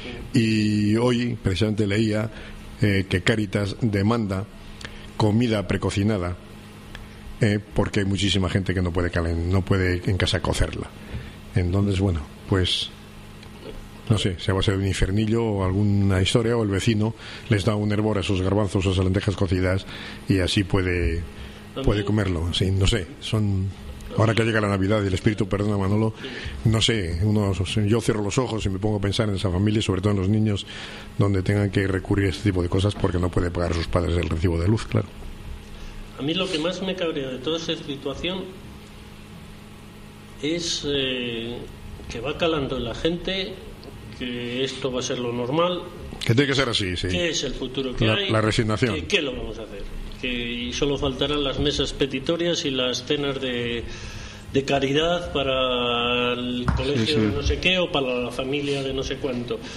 Y hoy precisamente leía que Cáritas demanda comida precocinada, porque hay muchísima gente que no puede en casa cocerla. Entonces, bueno, pues no sé, se va a hacer un infernillo o alguna historia, o el vecino les da un hervor a esos garbanzos o esas lentejas cocidas y así puede comerlo. Sí, no sé, ahora que llega la Navidad y el espíritu, perdona Manolo, no sé, yo cierro los ojos y me pongo a pensar en esa familia, sobre todo en los niños, donde tengan que recurrir a este tipo de cosas porque no puede pagar a sus padres el recibo de luz, claro. A mí lo que más me cabrea de toda esa situación es que va calando en la gente que esto va a ser lo normal, que tiene que ser así, sí. Que es el futuro que hay, la resignación. ¿Qué lo vamos a hacer? Y solo faltarán las mesas petitorias y las cenas de caridad para el colegio de no sé qué o para la familia de no sé cuánto.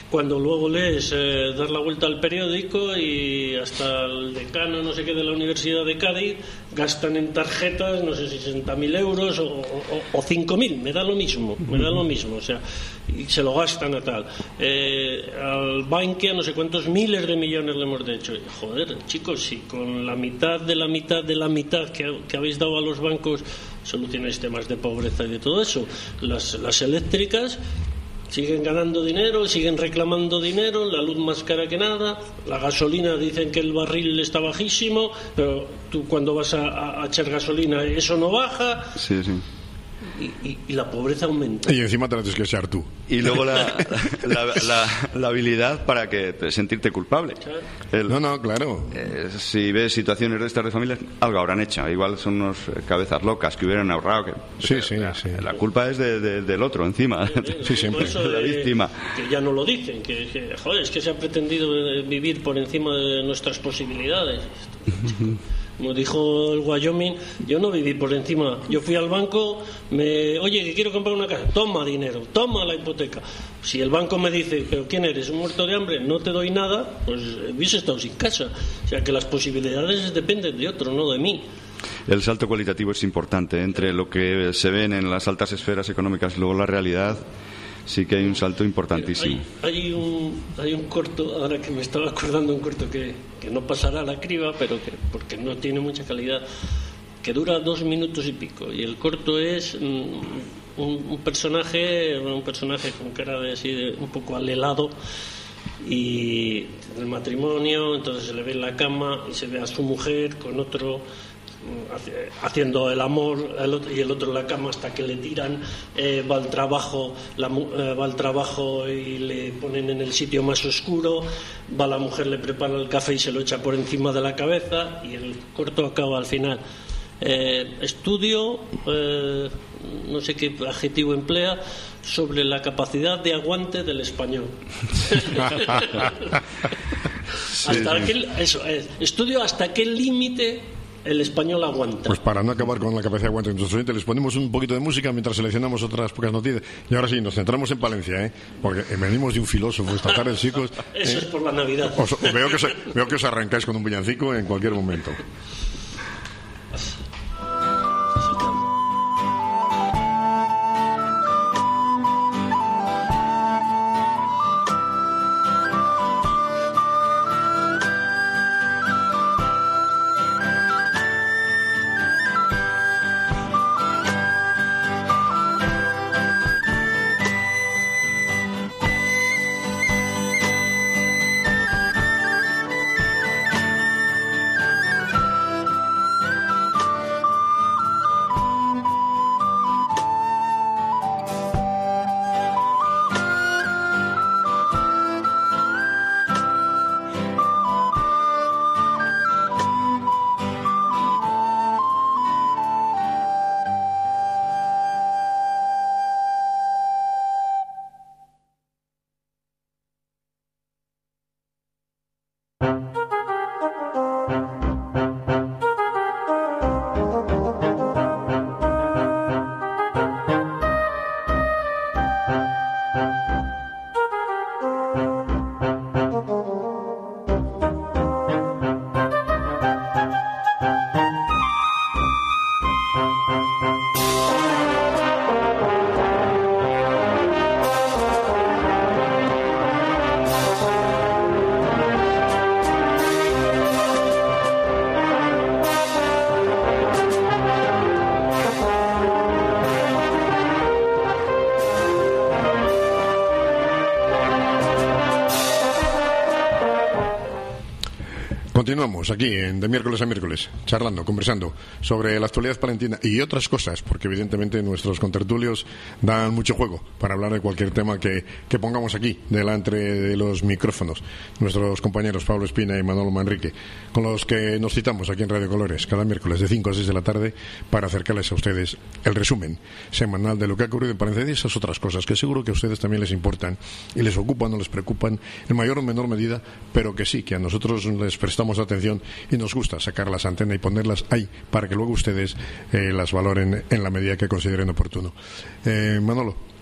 cuando luego lees, das la vuelta al periódico y hasta el decano no sé qué de la Universidad de Cádiz gastan en tarjetas no sé si 60.000 euros o 5.000, me da lo mismo, o sea, y se lo gastan a tal. Al Bankia no sé cuántos miles de millones le hemos hecho. Joder, chicos, si con la mitad de la mitad que habéis dado a los bancos solucionáis temas de pobreza y de todo eso, las eléctricas siguen ganando dinero, siguen reclamando dinero, la luz más cara que nada, la gasolina dicen que el barril está bajísimo, pero tú cuando vas a echar gasolina eso no baja. Sí. Y la pobreza aumenta. Y encima te la tienes que echar tú. Y luego la habilidad para sentirte culpable. No, claro. Si ves situaciones de estas de familias, algo habrán hecho. Igual son unos cabezas locas que hubieran ahorrado. Sí. La culpa es del otro encima. Sí, siempre. Por eso la víctima. Que ya no lo dicen. Que joder, es que se ha pretendido vivir por encima de nuestras posibilidades. Como dijo el Wyoming, yo no viví por encima. Yo fui al banco, oye, que quiero comprar una casa. Toma dinero, toma la hipoteca. Si el banco me dice, ¿pero quién eres? ¿Un muerto de hambre? No te doy nada, pues hubiese estado sin casa. O sea que las posibilidades dependen de otro, no de mí. El salto cualitativo es importante entre lo que se ven en las altas esferas económicas y luego la realidad. Sí que hay un salto importantísimo. Hay un corto, ahora que me estaba acordando, un corto que no pasará a la criba, pero porque no tiene mucha calidad, que dura 2 minutos y pico. Y el corto es un personaje con cara de un poco alelado, y el matrimonio, entonces se le ve en la cama y se ve a su mujer con otro haciendo el amor, y el otro en la cama hasta que le tiran. Va al trabajo y le ponen en el sitio más oscuro, va la mujer, le prepara el café y se lo echa por encima de la cabeza, y el corto acaba al final. Estudio, no sé qué adjetivo emplea, sobre la capacidad de aguante del español. Estudio hasta qué límite el español aguanta. Pues para no acabar con la capacidad de aguante de nuestros oyentes, les ponemos un poquito de música mientras seleccionamos otras pocas noticias. Y ahora sí, nos centramos en Palencia, porque venimos de un filósofo esta tarde, chicos. Eso es por la Navidad. Veo que os arrancáis con un villancico en cualquier momento. Continuamos aquí de miércoles a miércoles, charlando, conversando sobre la actualidad palentina y otras cosas, porque evidentemente nuestros contertulios dan mucho juego para hablar de cualquier tema que pongamos aquí, delante de los micrófonos. Nuestros compañeros Pablo Espina y Manolo Manrique, con los que nos citamos aquí en Radio Colores cada miércoles de 5 a 6 de la tarde para acercarles a ustedes el resumen semanal de lo que ha ocurrido en Palencia y esas otras cosas que seguro que a ustedes también les importan y les ocupan o les preocupan en mayor o menor medida, pero que sí, que a nosotros les prestamos atención y nos gusta sacar las antenas y ponerlas ahí para que luego ustedes las valoren en la medida que consideren oportuno. Manolo,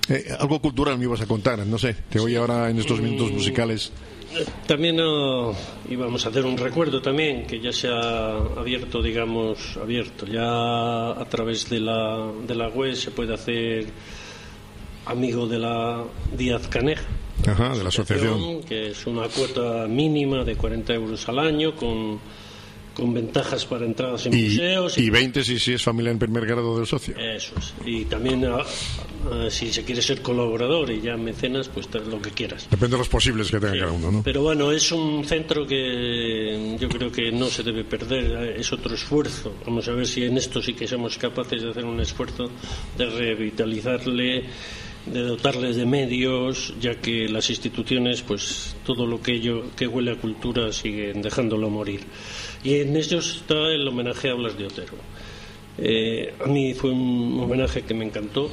Algo cultural me ibas a contar, no sé, te oí ahora en estos minutos musicales. También íbamos a hacer un recuerdo también, que ya se ha abierto, ya a través de la web se puede hacer amigo de la Díaz Caneja. Ajá, de la asociación. Que es una cuota mínima de 40 euros al año con ventajas para entradas en museos. Y 20 si es familia en primer grado del socio. Eso es. Y también si se quiere ser colaborador y ya mecenas, pues lo que quieras. Depende de los posibles que tenga cada uno, ¿no? Pero bueno, es un centro que yo creo que no se debe perder. Es otro esfuerzo. Vamos a ver si en esto sí que somos capaces de hacer un esfuerzo de revitalizarle, de dotarles de medios, ya que las instituciones, pues todo lo que huele a cultura siguen dejándolo morir. Y en ellos está el homenaje a Blas de Otero. A mí fue un homenaje que me encantó,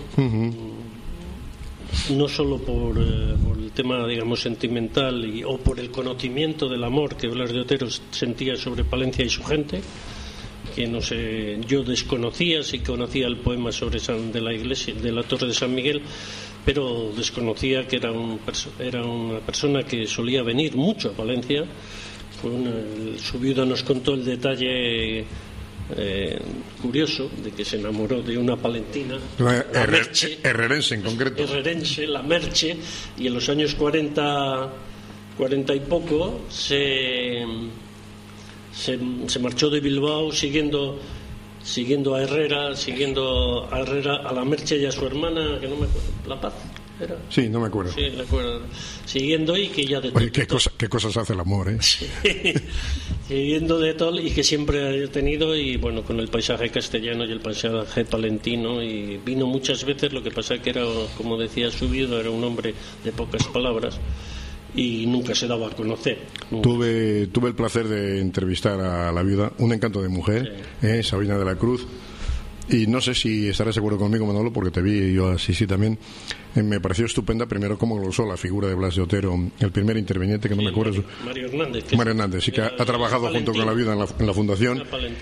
no solo por el tema, digamos, sentimental o por el conocimiento del amor que Blas de Otero sentía sobre Palencia y su gente, que no sé, yo desconocía, sí conocía el poema sobre de la iglesia, de la Torre de San Miguel, pero desconocía que era una persona que solía venir mucho a Palencia. Su viuda nos contó el detalle curioso de que se enamoró de una palentina, herrerense en concreto. Herrerense, la Merche, y en los años 40 y poco se marchó de Bilbao siguiendo a Herrera, a la Merche y a su hermana, que no me acuerdo, La Paz. ¿Era? Sí, no me acuerdo. Sí, me acuerdo. Siguiendo y que ya de Oye, qué cosas hace el amor, ¿eh? Sí. Siguiendo de todo y que siempre ha tenido, y bueno, con el paisaje castellano y el paisaje palentino, y vino muchas veces. Lo que pasa que era, como decía su viuda, era un hombre de pocas palabras y nunca se daba a conocer. Tuve el placer de entrevistar a la viuda, un encanto de mujer, sí. Sabina de la Cruz. Y no sé si estarás de acuerdo conmigo, Manolo, porque te vi yo así sí también. Me pareció estupenda, primero, cómo glosó la figura de Blas de Otero, el primer interviniente, que no me acuerdo. Mario Hernández. Mario Hernández, sí, que ha trabajado junto con la viuda en la fundación.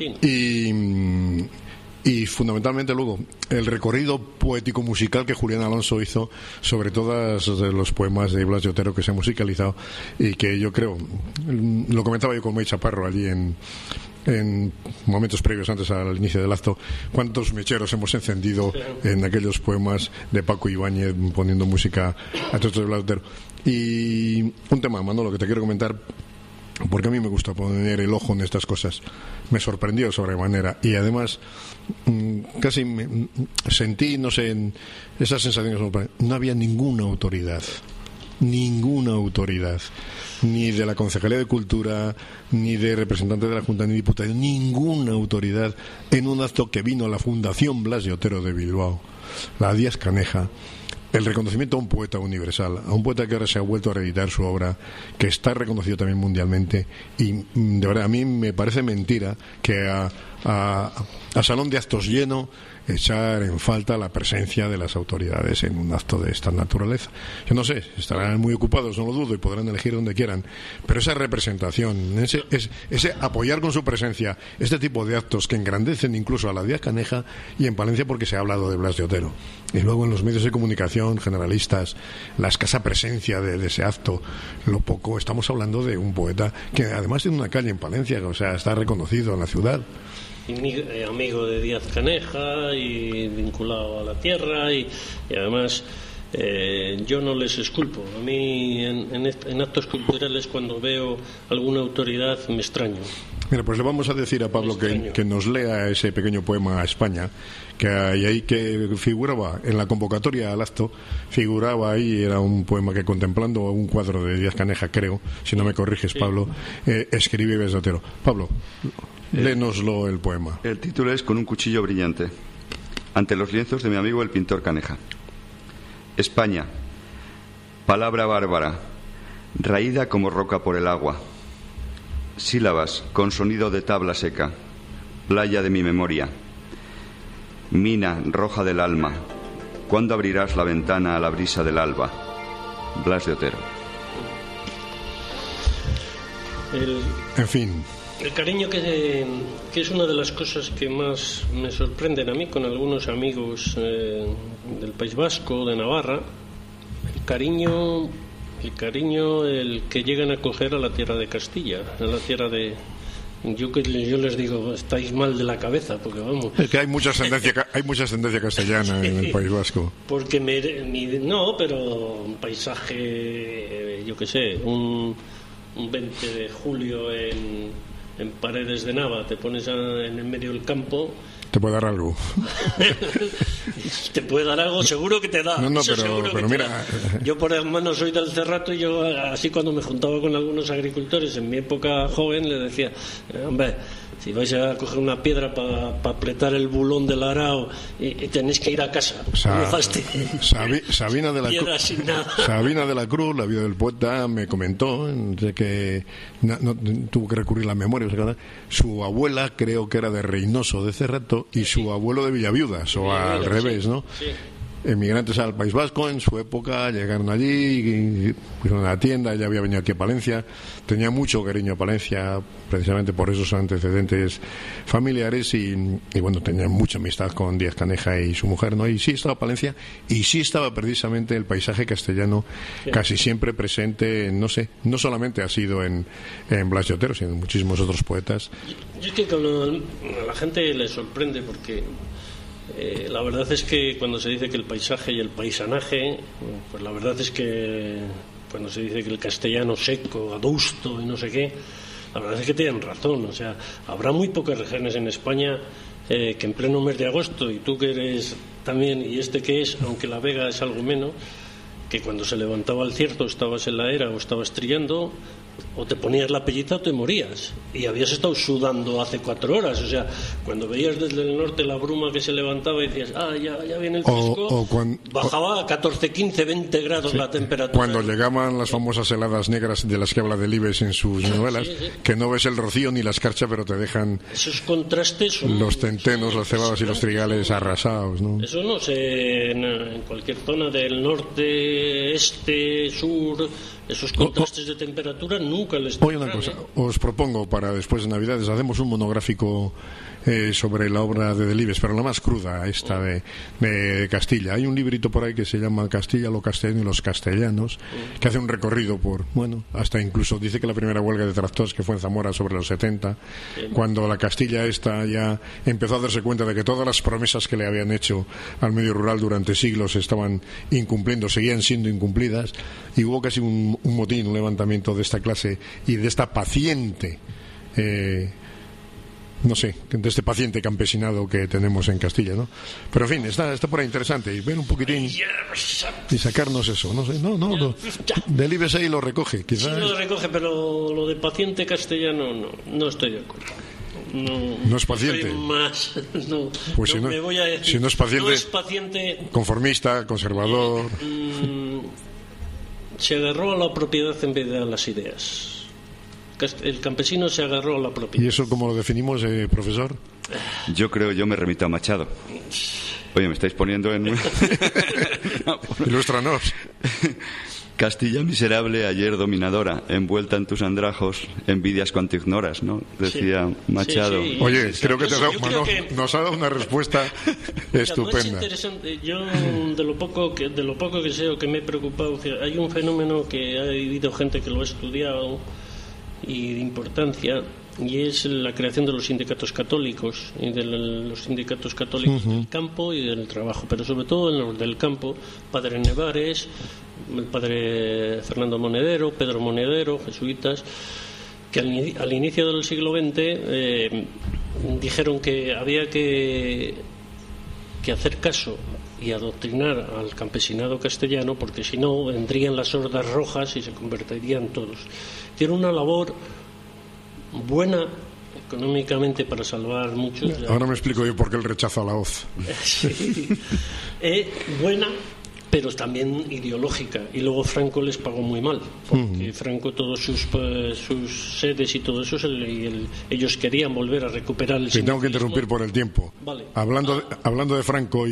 Y fundamentalmente luego el recorrido poético musical que Julián Alonso hizo sobre todos los poemas de Blas de Otero que se han musicalizado, y que yo creo, lo comentaba yo con May Chaparro allí en momentos previos antes al inicio del acto, cuántos mecheros hemos encendido en aquellos poemas de Paco Ibáñez poniendo música a textos de Blas de Otero. Y un tema, Manolo, que te quiero comentar, porque a mí me gusta poner el ojo en estas cosas. Me sorprendió sobremanera, y además casi sentí, no sé, esa sensación que no había ninguna autoridad, ni de la Concejalía de Cultura, ni de representantes de la Junta, ni diputados, ninguna autoridad en un acto que vino a la Fundación Blas de Otero de Bilbao, la Díaz Caneja. El reconocimiento a un poeta universal, a un poeta que ahora se ha vuelto a reeditar su obra, que está reconocido también mundialmente, y de verdad a mí me parece mentira que a salón de actos lleno echar en falta la presencia de las autoridades en un acto de esta naturaleza. Yo no sé, estarán muy ocupados, no lo dudo, y podrán elegir donde quieran, pero esa representación, ese apoyar con su presencia este tipo de actos que engrandecen incluso a la Díaz Caneja, y en Palencia porque se ha hablado de Blas de Otero, y luego en los medios de comunicación generalistas la escasa presencia de ese acto, lo poco. Estamos hablando de un poeta que además tiene una calle en Palencia, o sea, está reconocido en la ciudad. Amigo de Díaz Caneja y vinculado a la tierra, y además yo no les esculpo. A mí en actos culturales, cuando veo alguna autoridad, me extraño. Mira, pues le vamos a decir a Pablo que nos lea ese pequeño poema a España, que hay ahí, que figuraba en la convocatoria al acto, figuraba ahí, era un poema que, contemplando un cuadro de Díaz Caneja, creo, si no me corriges, Pablo, escribe Blas de Otero. Pablo, léenoslo el poema. El título es Con un cuchillo brillante, ante los lienzos de mi amigo el pintor Caneja. España, palabra bárbara, raída como roca por el agua, sílabas con sonido de tabla seca, playa de mi memoria, mina roja del alma, ¿cuándo abrirás la ventana a la brisa del alba? Blas de Otero. En fin, El cariño que es una de las cosas que más me sorprenden a mí con algunos amigos del País Vasco, de Navarra, el cariño el que llegan a coger a la tierra de Castilla, a la tierra de... Yo les digo, estáis mal de la cabeza, porque vamos... Es que hay mucha ascendencia castellana en el País Vasco. Porque no, pero un paisaje, yo qué sé, un 20 de julio en Paredes de Nava, te pones en el medio del campo... Te puede dar algo. Te puede dar algo, seguro que te da. No, pero mira... Yo, por hermano, soy del Cerrato y yo, así cuando me juntaba con algunos agricultores en mi época joven, les decía, hombre, si vais a coger una piedra para apretar el bulón del arao y tenéis que ir a casa. Sabina de la Cruz, la vida del poeta, me comentó de que tuvo que recurrir a la memoria. Su abuela creo que era de Reynoso, de Cerrato, y su abuelo de Villaviudas, o al revés, ¿no? Sí. Emigrantes al País Vasco en su época, llegaron allí, fueron a la tienda, ella había venido aquí a Palencia, tenía mucho cariño a Palencia precisamente por esos antecedentes familiares y bueno, tenía mucha amistad con Díaz Caneja y su mujer, ¿no? Y sí estaba Palencia y sí estaba precisamente el paisaje castellano casi siempre presente, no solamente ha sido en Blas de Otero, sino en muchísimos otros poetas. Yo es que a la gente le sorprende porque la verdad es que cuando se dice que el paisaje y el paisanaje, pues la verdad es que cuando se dice que el castellano seco, adusto y no sé qué, la verdad es que tienen razón. O sea, habrá muy pocas regiones en España que en pleno mes de agosto, y tú que eres también, y que es, aunque La Vega es algo menos, que cuando se levantaba el cierzo estabas en la era o estabas trillando, o te ponías la pellita o te morías, y habías estado sudando hace 4 horas. O sea, cuando veías desde el norte la bruma que se levantaba y decías, ya viene el fresco, bajaba a 14, 15, 20 grados la temperatura. Cuando llegaban las famosas heladas negras de las que habla Delibes en sus novelas, que no ves el rocío ni la escarcha, pero te dejan esos contrastes son, los centenos, las cebadas y los trigales arrasados, ¿no? Eso no sé, en cualquier zona del norte, este, sur, esos contrastes de temperatura nunca les Oye, una cosa, os propongo para después de Navidades hacemos un monográfico sobre la obra de Delibes, pero la más cruda, esta de Castilla. Hay un librito por ahí que se llama Castilla, lo castellano y los castellanos, que hace un recorrido por, hasta incluso dice que la primera huelga de tractores que fue en Zamora sobre los 70, cuando la Castilla esta ya empezó a darse cuenta de que todas las promesas que le habían hecho al medio rural durante siglos estaban incumpliendo, seguían siendo incumplidas, y hubo casi un motín, un levantamiento de esta clase y de esta paciente de este paciente campesinado que tenemos en Castilla, ¿no? Pero en fin, está por ahí interesante, y ver un poquitín y sacarnos eso, Delibes ahí lo recoge, quizás. Sí, lo recoge, pero lo de paciente castellano no estoy de acuerdo. No es paciente. Pues si no es paciente, conformista, conservador. Se agarró a la propiedad en vez de a las ideas. El campesino se agarró a la propiedad. ¿Y eso cómo lo definimos, profesor? Yo me remito a Machado. Oye, me estáis poniendo en... Ilústranos. Castilla miserable, ayer dominadora, envuelta en tus andrajos, envidias cuanto ignoras, ¿no? Decía Machado. Sí. Oye, creo que nos ha dado una respuesta estupenda. Es interesante. Yo, de lo poco que sé o que me he preocupado, hay un fenómeno que ha habido gente que lo ha estudiado y de importancia, y es la creación de los sindicatos católicos, y de los sindicatos católicos del campo y del trabajo, pero sobre todo en los del campo. Padre Nevares, el padre Fernando Monedero, Pedro Monedero, jesuitas, que al inicio del siglo XX dijeron que había que hacer caso y adoctrinar al campesinado castellano, porque si no vendrían las hordas rojas y se convertirían todos. Tiene una labor buena económicamente para salvar muchos. Ahora me explico yo por qué el rechazo a la hoz. Sí. Buena, pero también ideológica. Y luego Franco les pagó muy mal, porque Franco, todos sus sedes y todo eso, ellos querían volver a recuperar el sindicalismo. Tengo que interrumpir por el tiempo. Vale. Hablando de Franco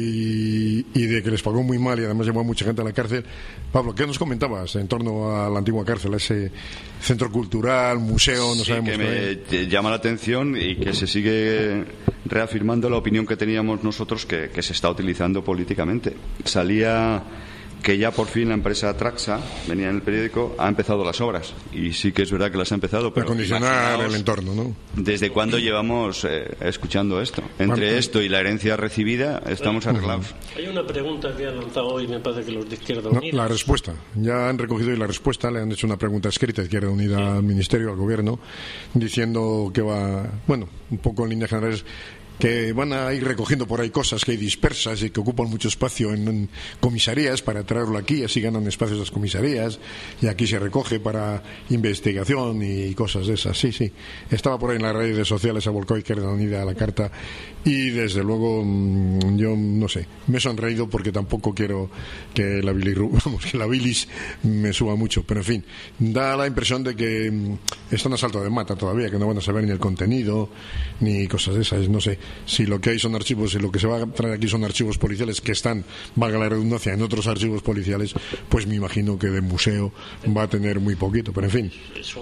y de que les pagó muy mal y además llevó a mucha gente a la cárcel, Pablo, ¿qué nos comentabas en torno a la antigua cárcel, a ese centro cultural, museo, no sabemos? Que me llama la atención y que se sigue reafirmando la opinión que teníamos nosotros, que se está utilizando políticamente. Salía que ya por fin la empresa Traxa, venía en el periódico, ha empezado las obras. Y sí que es verdad que las ha empezado, pero acondicionar el entorno, ¿no? ¿Desde cuándo llevamos escuchando esto? Entre esto y la herencia recibida estamos arreglados. Hay una pregunta que han lanzado hoy, me parece que los de Izquierda Unida. La respuesta. Ya han recogido hoy la respuesta, le han hecho una pregunta escrita a Izquierda Unida al Ministerio, al Gobierno, diciendo que va, un poco en líneas generales, que van a ir recogiendo por ahí cosas que hay dispersas y que ocupan mucho espacio en comisarías para traerlo aquí, así ganan espacios las comisarías y aquí se recoge para investigación y cosas de esas. Sí, estaba por ahí en las redes sociales, ha volcado Izquierda Unida a la carta y desde luego yo no sé, me he sonreído porque tampoco quiero que la bilis me suba mucho, pero en fin, da la impresión de que están a salto de mata todavía, que no van a saber ni el contenido ni cosas de esas, no sé. Si lo que hay son archivos y lo que se va a traer aquí son archivos policiales que están, valga la redundancia, en otros archivos policiales, pues me imagino que de museo va a tener muy poquito, pero en fin. Es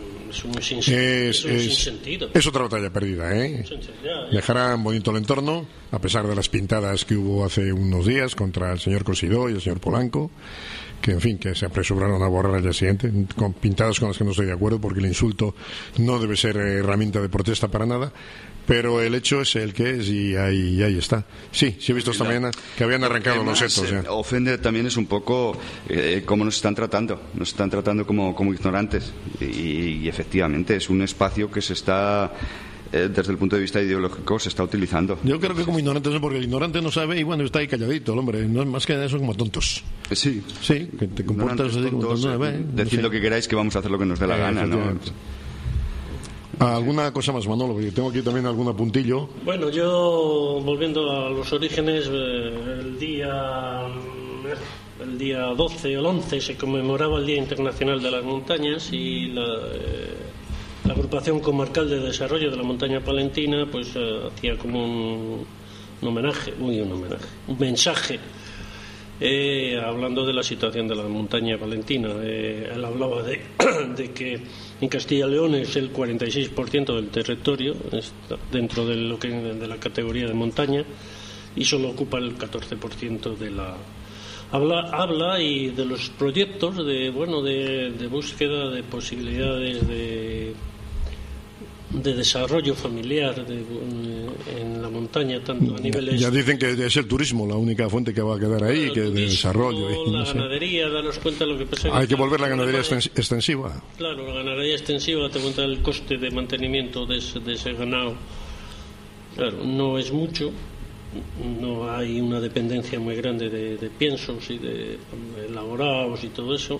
un sinsentido. Es otra batalla perdida, ¿eh? Dejarán bonito el entorno, a pesar de las pintadas que hubo hace unos días contra el señor Cosidó y el señor Polanco, que en fin, que se apresuraron a borrar al día siguiente, con pintadas con las que no estoy de acuerdo, porque el insulto no debe ser herramienta de protesta para nada. Pero el hecho es el que es y ahí está. Sí, he visto esta mañana que habían arrancado los setos. Ofende también es un poco cómo nos están tratando. Nos están tratando como ignorantes. Y efectivamente es un espacio que se está, desde el punto de vista ideológico, se está utilizando. Yo creo que como ignorantes no, porque el ignorante no sabe y está ahí calladito el hombre. No es más que eso, como tontos. Sí, que te comportas así como tontos. Decid lo que queráis, que vamos a hacer lo que nos dé la gana, ¿no? ¿Alguna cosa más, Manolo? Porque tengo aquí también algún apuntillo. Bueno, yo, volviendo a los orígenes, el día 12 o el 11 se conmemoraba el Día Internacional de las Montañas y la Agrupación Comarcal de Desarrollo de la Montaña Palentina pues hacía como un mensaje hablando de la situación de la montaña palentina. Él hablaba de que en Castilla y León es el 46% del territorio dentro de la categoría de montaña y solo ocupa el 14% de la... Habla y de los proyectos de búsqueda de posibilidades de desarrollo familiar en la montaña, tanto a niveles... Ya dicen que es el turismo la única fuente que va a quedar ahí, que de desarrollo. La ganadería, daros cuenta lo que pasa. Hay que volver la ganadería extensiva. Claro, la ganadería extensiva, te cuenta el coste de mantenimiento de ese ganado. Claro, no es mucho, no hay una dependencia muy grande de piensos y de elaborados y todo eso.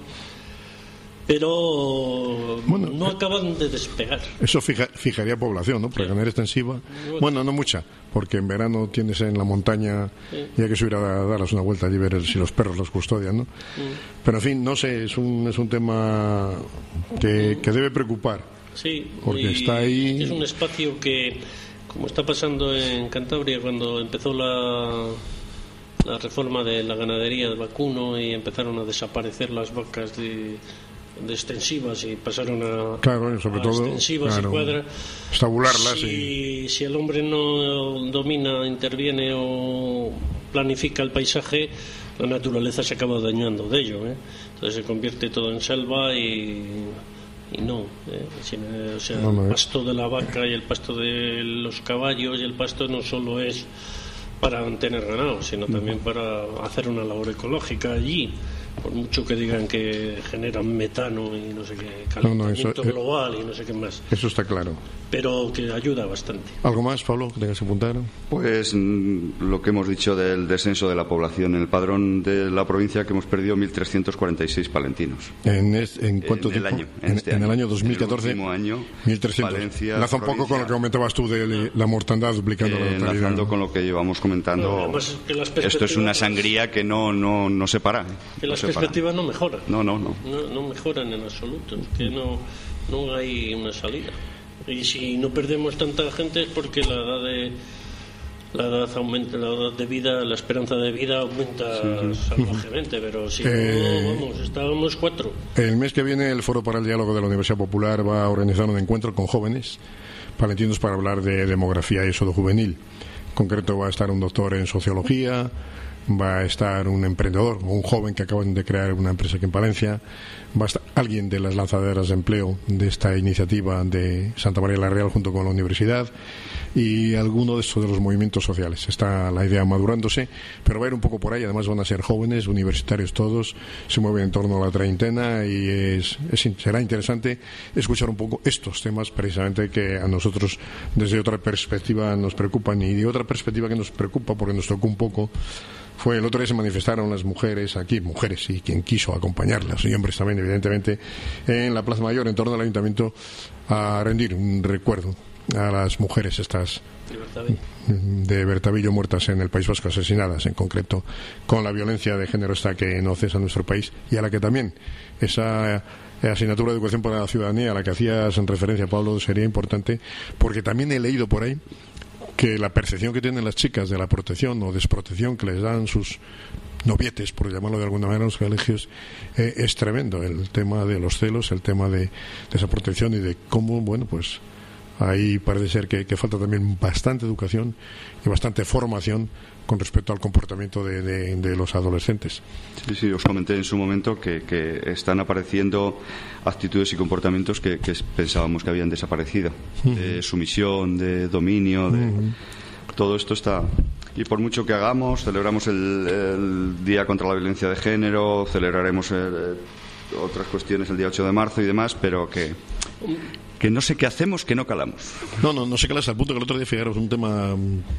Pero no acaban de despegar. Eso fijaría población, ¿no? Porque ganadería extensiva, no mucha, porque en verano tienes en la montaña y hay que subir a darles una vuelta allí, ver si los perros los custodian, ¿no? Pero en fin, no sé, es un tema que debe preocupar. Sí, porque está ahí. Es un espacio que, como está pasando en Cantabria, cuando empezó la reforma de la ganadería de vacuno y empezaron a desaparecer las vacas de extensivas y pasaron a sobre todo extensivas y cuadras, estabularlas. Si el hombre no domina, interviene o planifica el paisaje, la naturaleza se acaba dañando de ello, entonces se convierte todo en selva y no, el pasto de la vaca y el pasto de los caballos y el pasto no solo es para tener ganado, sino también para hacer una labor ecológica allí. por mucho que digan que generan metano y no sé qué, calentamiento global y no sé qué más. Eso está claro. Pero que ayuda bastante. ¿Algo más, Pablo, que tengas que apuntar? Pues lo que hemos dicho del descenso de la población. En el padrón de la provincia que hemos perdido 1.346 palentinos. ¿En cuánto tiempo? En el año 2014. En el último año, 1.300. Valencia, enlaza un poco con lo que comentabas tú de la mortandad duplicando la natalidad. Enlazando con lo que llevamos comentando, esto es una sangría que no se para. Que las perspectivas no mejoran. No mejoran en absoluto. Que no hay una salida. Y si no perdemos tanta gente es porque la edad aumenta, la edad de vida, la esperanza de vida aumenta salvajemente, pero si no, estábamos 4. El mes que viene el Foro para el Diálogo de la Universidad Popular va a organizar un encuentro con jóvenes palentinos para hablar de demografía y éxodo juvenil. En concreto va a estar un doctor en sociología, va a estar un emprendedor, un joven que acaban de crear una empresa aquí en Palencia, va a estar alguien de las lanzaderas de empleo de esta iniciativa de Santa María la Real junto con la universidad y alguno de estos de los movimientos sociales. Está la idea madurándose, pero va a ir un poco por ahí. Además van a ser jóvenes, universitarios todos, se mueven en torno a la treintena y será interesante escuchar un poco estos temas precisamente que a nosotros desde otra perspectiva nos preocupan, y de otra perspectiva que nos preocupa porque nos tocó un poco fue el otro día se manifestaron las mujeres aquí, mujeres y quien quiso acompañarlas, y hombres también evidentemente, en la Plaza Mayor en torno al Ayuntamiento a rendir un recuerdo a las mujeres estas de Bertavillo muertas en el País Vasco, asesinadas en concreto, con la violencia de género esta que no cesa en nuestro país, y a la que también esa asignatura de educación para la ciudadanía a la que hacías en referencia, Pablo, sería importante, porque también he leído por ahí que la percepción que tienen las chicas de la protección o desprotección que les dan sus novietes, por llamarlo de alguna manera, los colegios, es tremendo. El tema de los celos, el tema de esa protección y de cómo, bueno, pues ahí parece ser que falta también bastante educación y bastante formación con respecto al comportamiento de los adolescentes. Sí, os comenté en su momento que están apareciendo actitudes y comportamientos que pensábamos que habían desaparecido. De sumisión, de dominio, todo esto está. Y por mucho que hagamos, celebramos el Día contra la Violencia de Género, celebraremos otras cuestiones el día 8 de marzo y demás, pero que no sé qué hacemos, que no calamos. No sé qué calas, al punto que el otro día, fijaros, un tema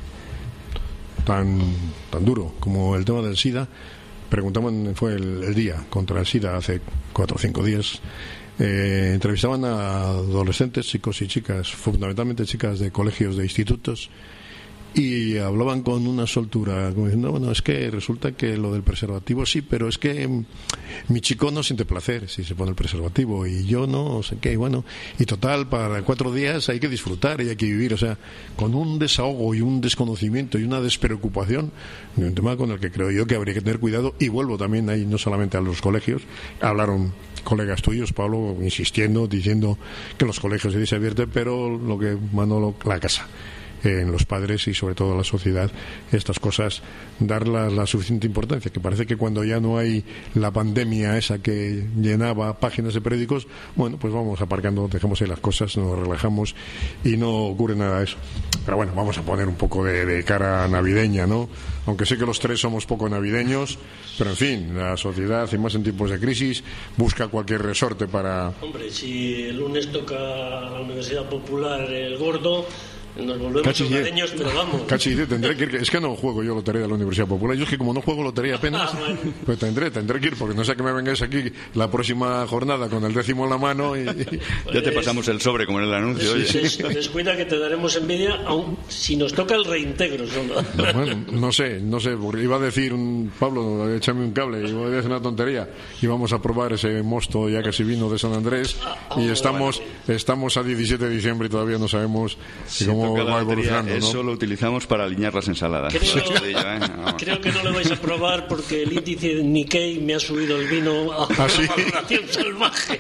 tan duro como el tema del SIDA. Preguntaban, fue el día contra el SIDA hace 4 o 5 días. Entrevistaban a adolescentes, chicos y chicas, fundamentalmente chicas de colegios, de institutos, y hablaban con una soltura, como diciendo, bueno, es que resulta que lo del preservativo sí, pero es que mi chico no siente placer si se pone el preservativo y yo no sé qué, y bueno, y total, para 4 días hay que disfrutar y hay que vivir, o sea, con un desahogo y un desconocimiento y una despreocupación de un tema con el que creo yo que habría que tener cuidado. Y vuelvo también ahí, no solamente a los colegios, hablaron colegas tuyos, Pablo, insistiendo, diciendo que los colegios se advierten, pero lo que Manolo, la casa, en los padres y sobre todo en la sociedad, estas cosas darlas la suficiente importancia, que parece que cuando ya no hay la pandemia esa que llenaba páginas de periódicos, bueno, pues vamos aparcando, dejamos ahí las cosas, nos relajamos y no ocurre nada de eso. Pero bueno, vamos a poner un poco de cara navideña, ¿no? Aunque sé que los tres somos poco navideños, pero en fin, la sociedad, y más en tiempos de crisis, busca cualquier resorte para... Hombre, si el lunes toca a la Universidad Popular el gordo, nos volvemos hogareños, pero vamos. Tendré que ir. Es que no juego yo lotería de la Universidad Popular. Yo es que como no juego lotería apenas, pues tendré que ir, porque no sé que me vengáis aquí la próxima jornada con el 10º en la mano y... Ya te pasamos el sobre, como en el anuncio. Descuida que te daremos envidia, aun si nos toca el reintegro solo. Bueno, no sé, porque iba a decir Pablo, échame un cable, iba a decir una tontería. Íbamos a probar ese mosto ya casi vino de San Andrés y estamos a 17 de diciembre y todavía no sabemos cómo va evolucionando, ¿no? Eso lo utilizamos para alinear las ensaladas. Creo que no lo vais a probar porque el índice de Nikkei me ha subido el vino a una valoración salvaje.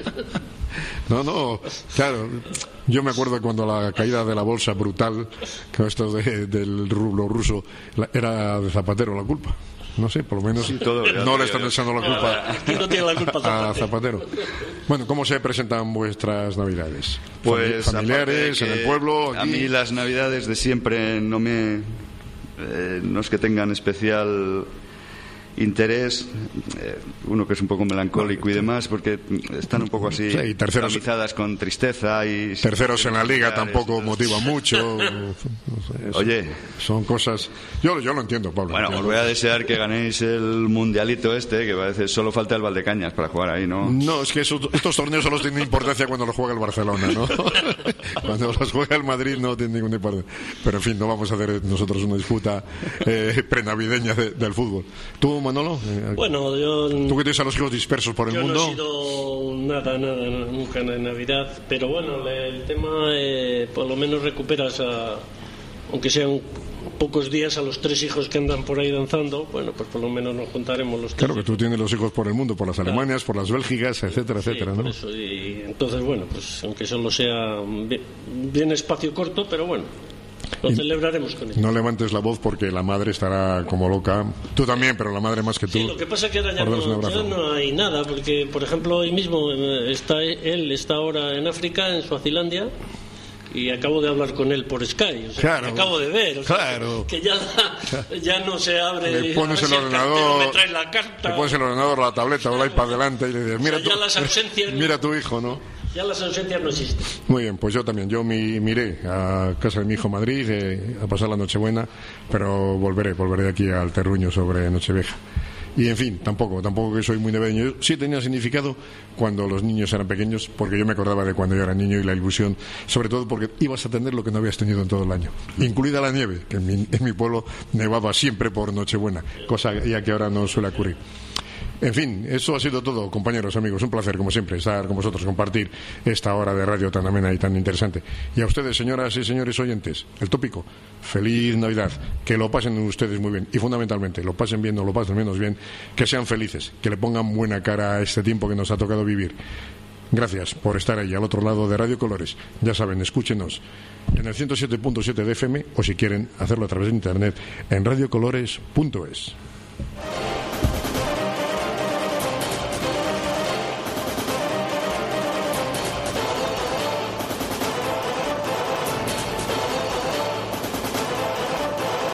No, claro. Yo me acuerdo cuando la caída de la bolsa brutal, que esto del rublo ruso, era de Zapatero la culpa. No sé, por lo menos no le están echando la culpa no tiene la culpa a Zapatero. Bueno, ¿cómo se presentan vuestras Navidades? Pues familiares, en el pueblo, aquí. A mí las Navidades de siempre no es que tengan especial interés, uno que es un poco melancólico y demás, porque están un poco así, sí, tamizadas con tristeza. Y terceros en la liga tampoco motiva mucho. No sé, oye, son cosas. Yo lo entiendo, Pablo. Bueno, os voy a desear que ganéis el mundialito que parece solo falta el Valdecañas para jugar ahí, ¿no? No, es que estos torneos solo tienen importancia cuando los juega el Barcelona, ¿no? Cuando los juega el Madrid no tiene ninguna importancia. Pero en fin, no vamos a hacer nosotros una disputa prenavideña del fútbol. ¿Tú, Manolo? Bueno, yo... ¿Tú que tienes a los hijos dispersos por el mundo? Yo no he sido nada, nunca en Navidad. Pero bueno, el tema, por lo menos recuperas, aunque sean pocos días, a los 3 hijos que andan por ahí danzando. Bueno, pues por lo menos nos juntaremos los 3. Claro, que tú tienes los hijos por el mundo, por las Alemanias, por las Bélgicas, etcétera, sí, etcétera, por ¿no? eso, y entonces, bueno, pues aunque solo sea bien espacio corto, pero bueno, lo celebraremos con ellos. No levantes la voz porque la madre estará como loca. Tú también, pero la madre más que tú. Sí, lo que pasa es que ahora ya no hay nada, porque, por ejemplo, hoy mismo él está ahora en África, en Suazilandia, y acabo de hablar con él por Sky, o sea, claro, que acabo de ver, o sea, claro, que ya no se abre. Le pones el ordenador, me trae la carta. le pones el ordenador, la tableta o el iPad delante y le dices, mira, o sea, ya las ausencias, mira a tu hijo, ¿no? Ya las ausencias no existen. Muy bien, pues yo también. Yo miré a casa de mi hijo Madrid a pasar la Nochebuena, pero volveré aquí al terruño sobre Nochevieja. Y en fin, tampoco que soy muy navideño. Yo sí tenía significado cuando los niños eran pequeños, porque yo me acordaba de cuando yo era niño y la ilusión, sobre todo porque ibas a tener lo que no habías tenido en todo el año, incluida la nieve, que en mi pueblo nevaba siempre por Nochebuena, cosa ya que ahora no suele ocurrir. En fin, eso ha sido todo, compañeros, amigos. Un placer, como siempre, estar con vosotros, compartir esta hora de radio tan amena y tan interesante. Y a ustedes, señoras y señores oyentes, el tópico, feliz Navidad, que lo pasen ustedes muy bien y fundamentalmente, lo pasen bien o lo pasen menos bien, que sean felices, que le pongan buena cara a este tiempo que nos ha tocado vivir. Gracias por estar ahí al otro lado de Radio Colores. Ya saben, escúchenos en el 107.7 de FM o si quieren hacerlo a través de internet en radiocolores.es.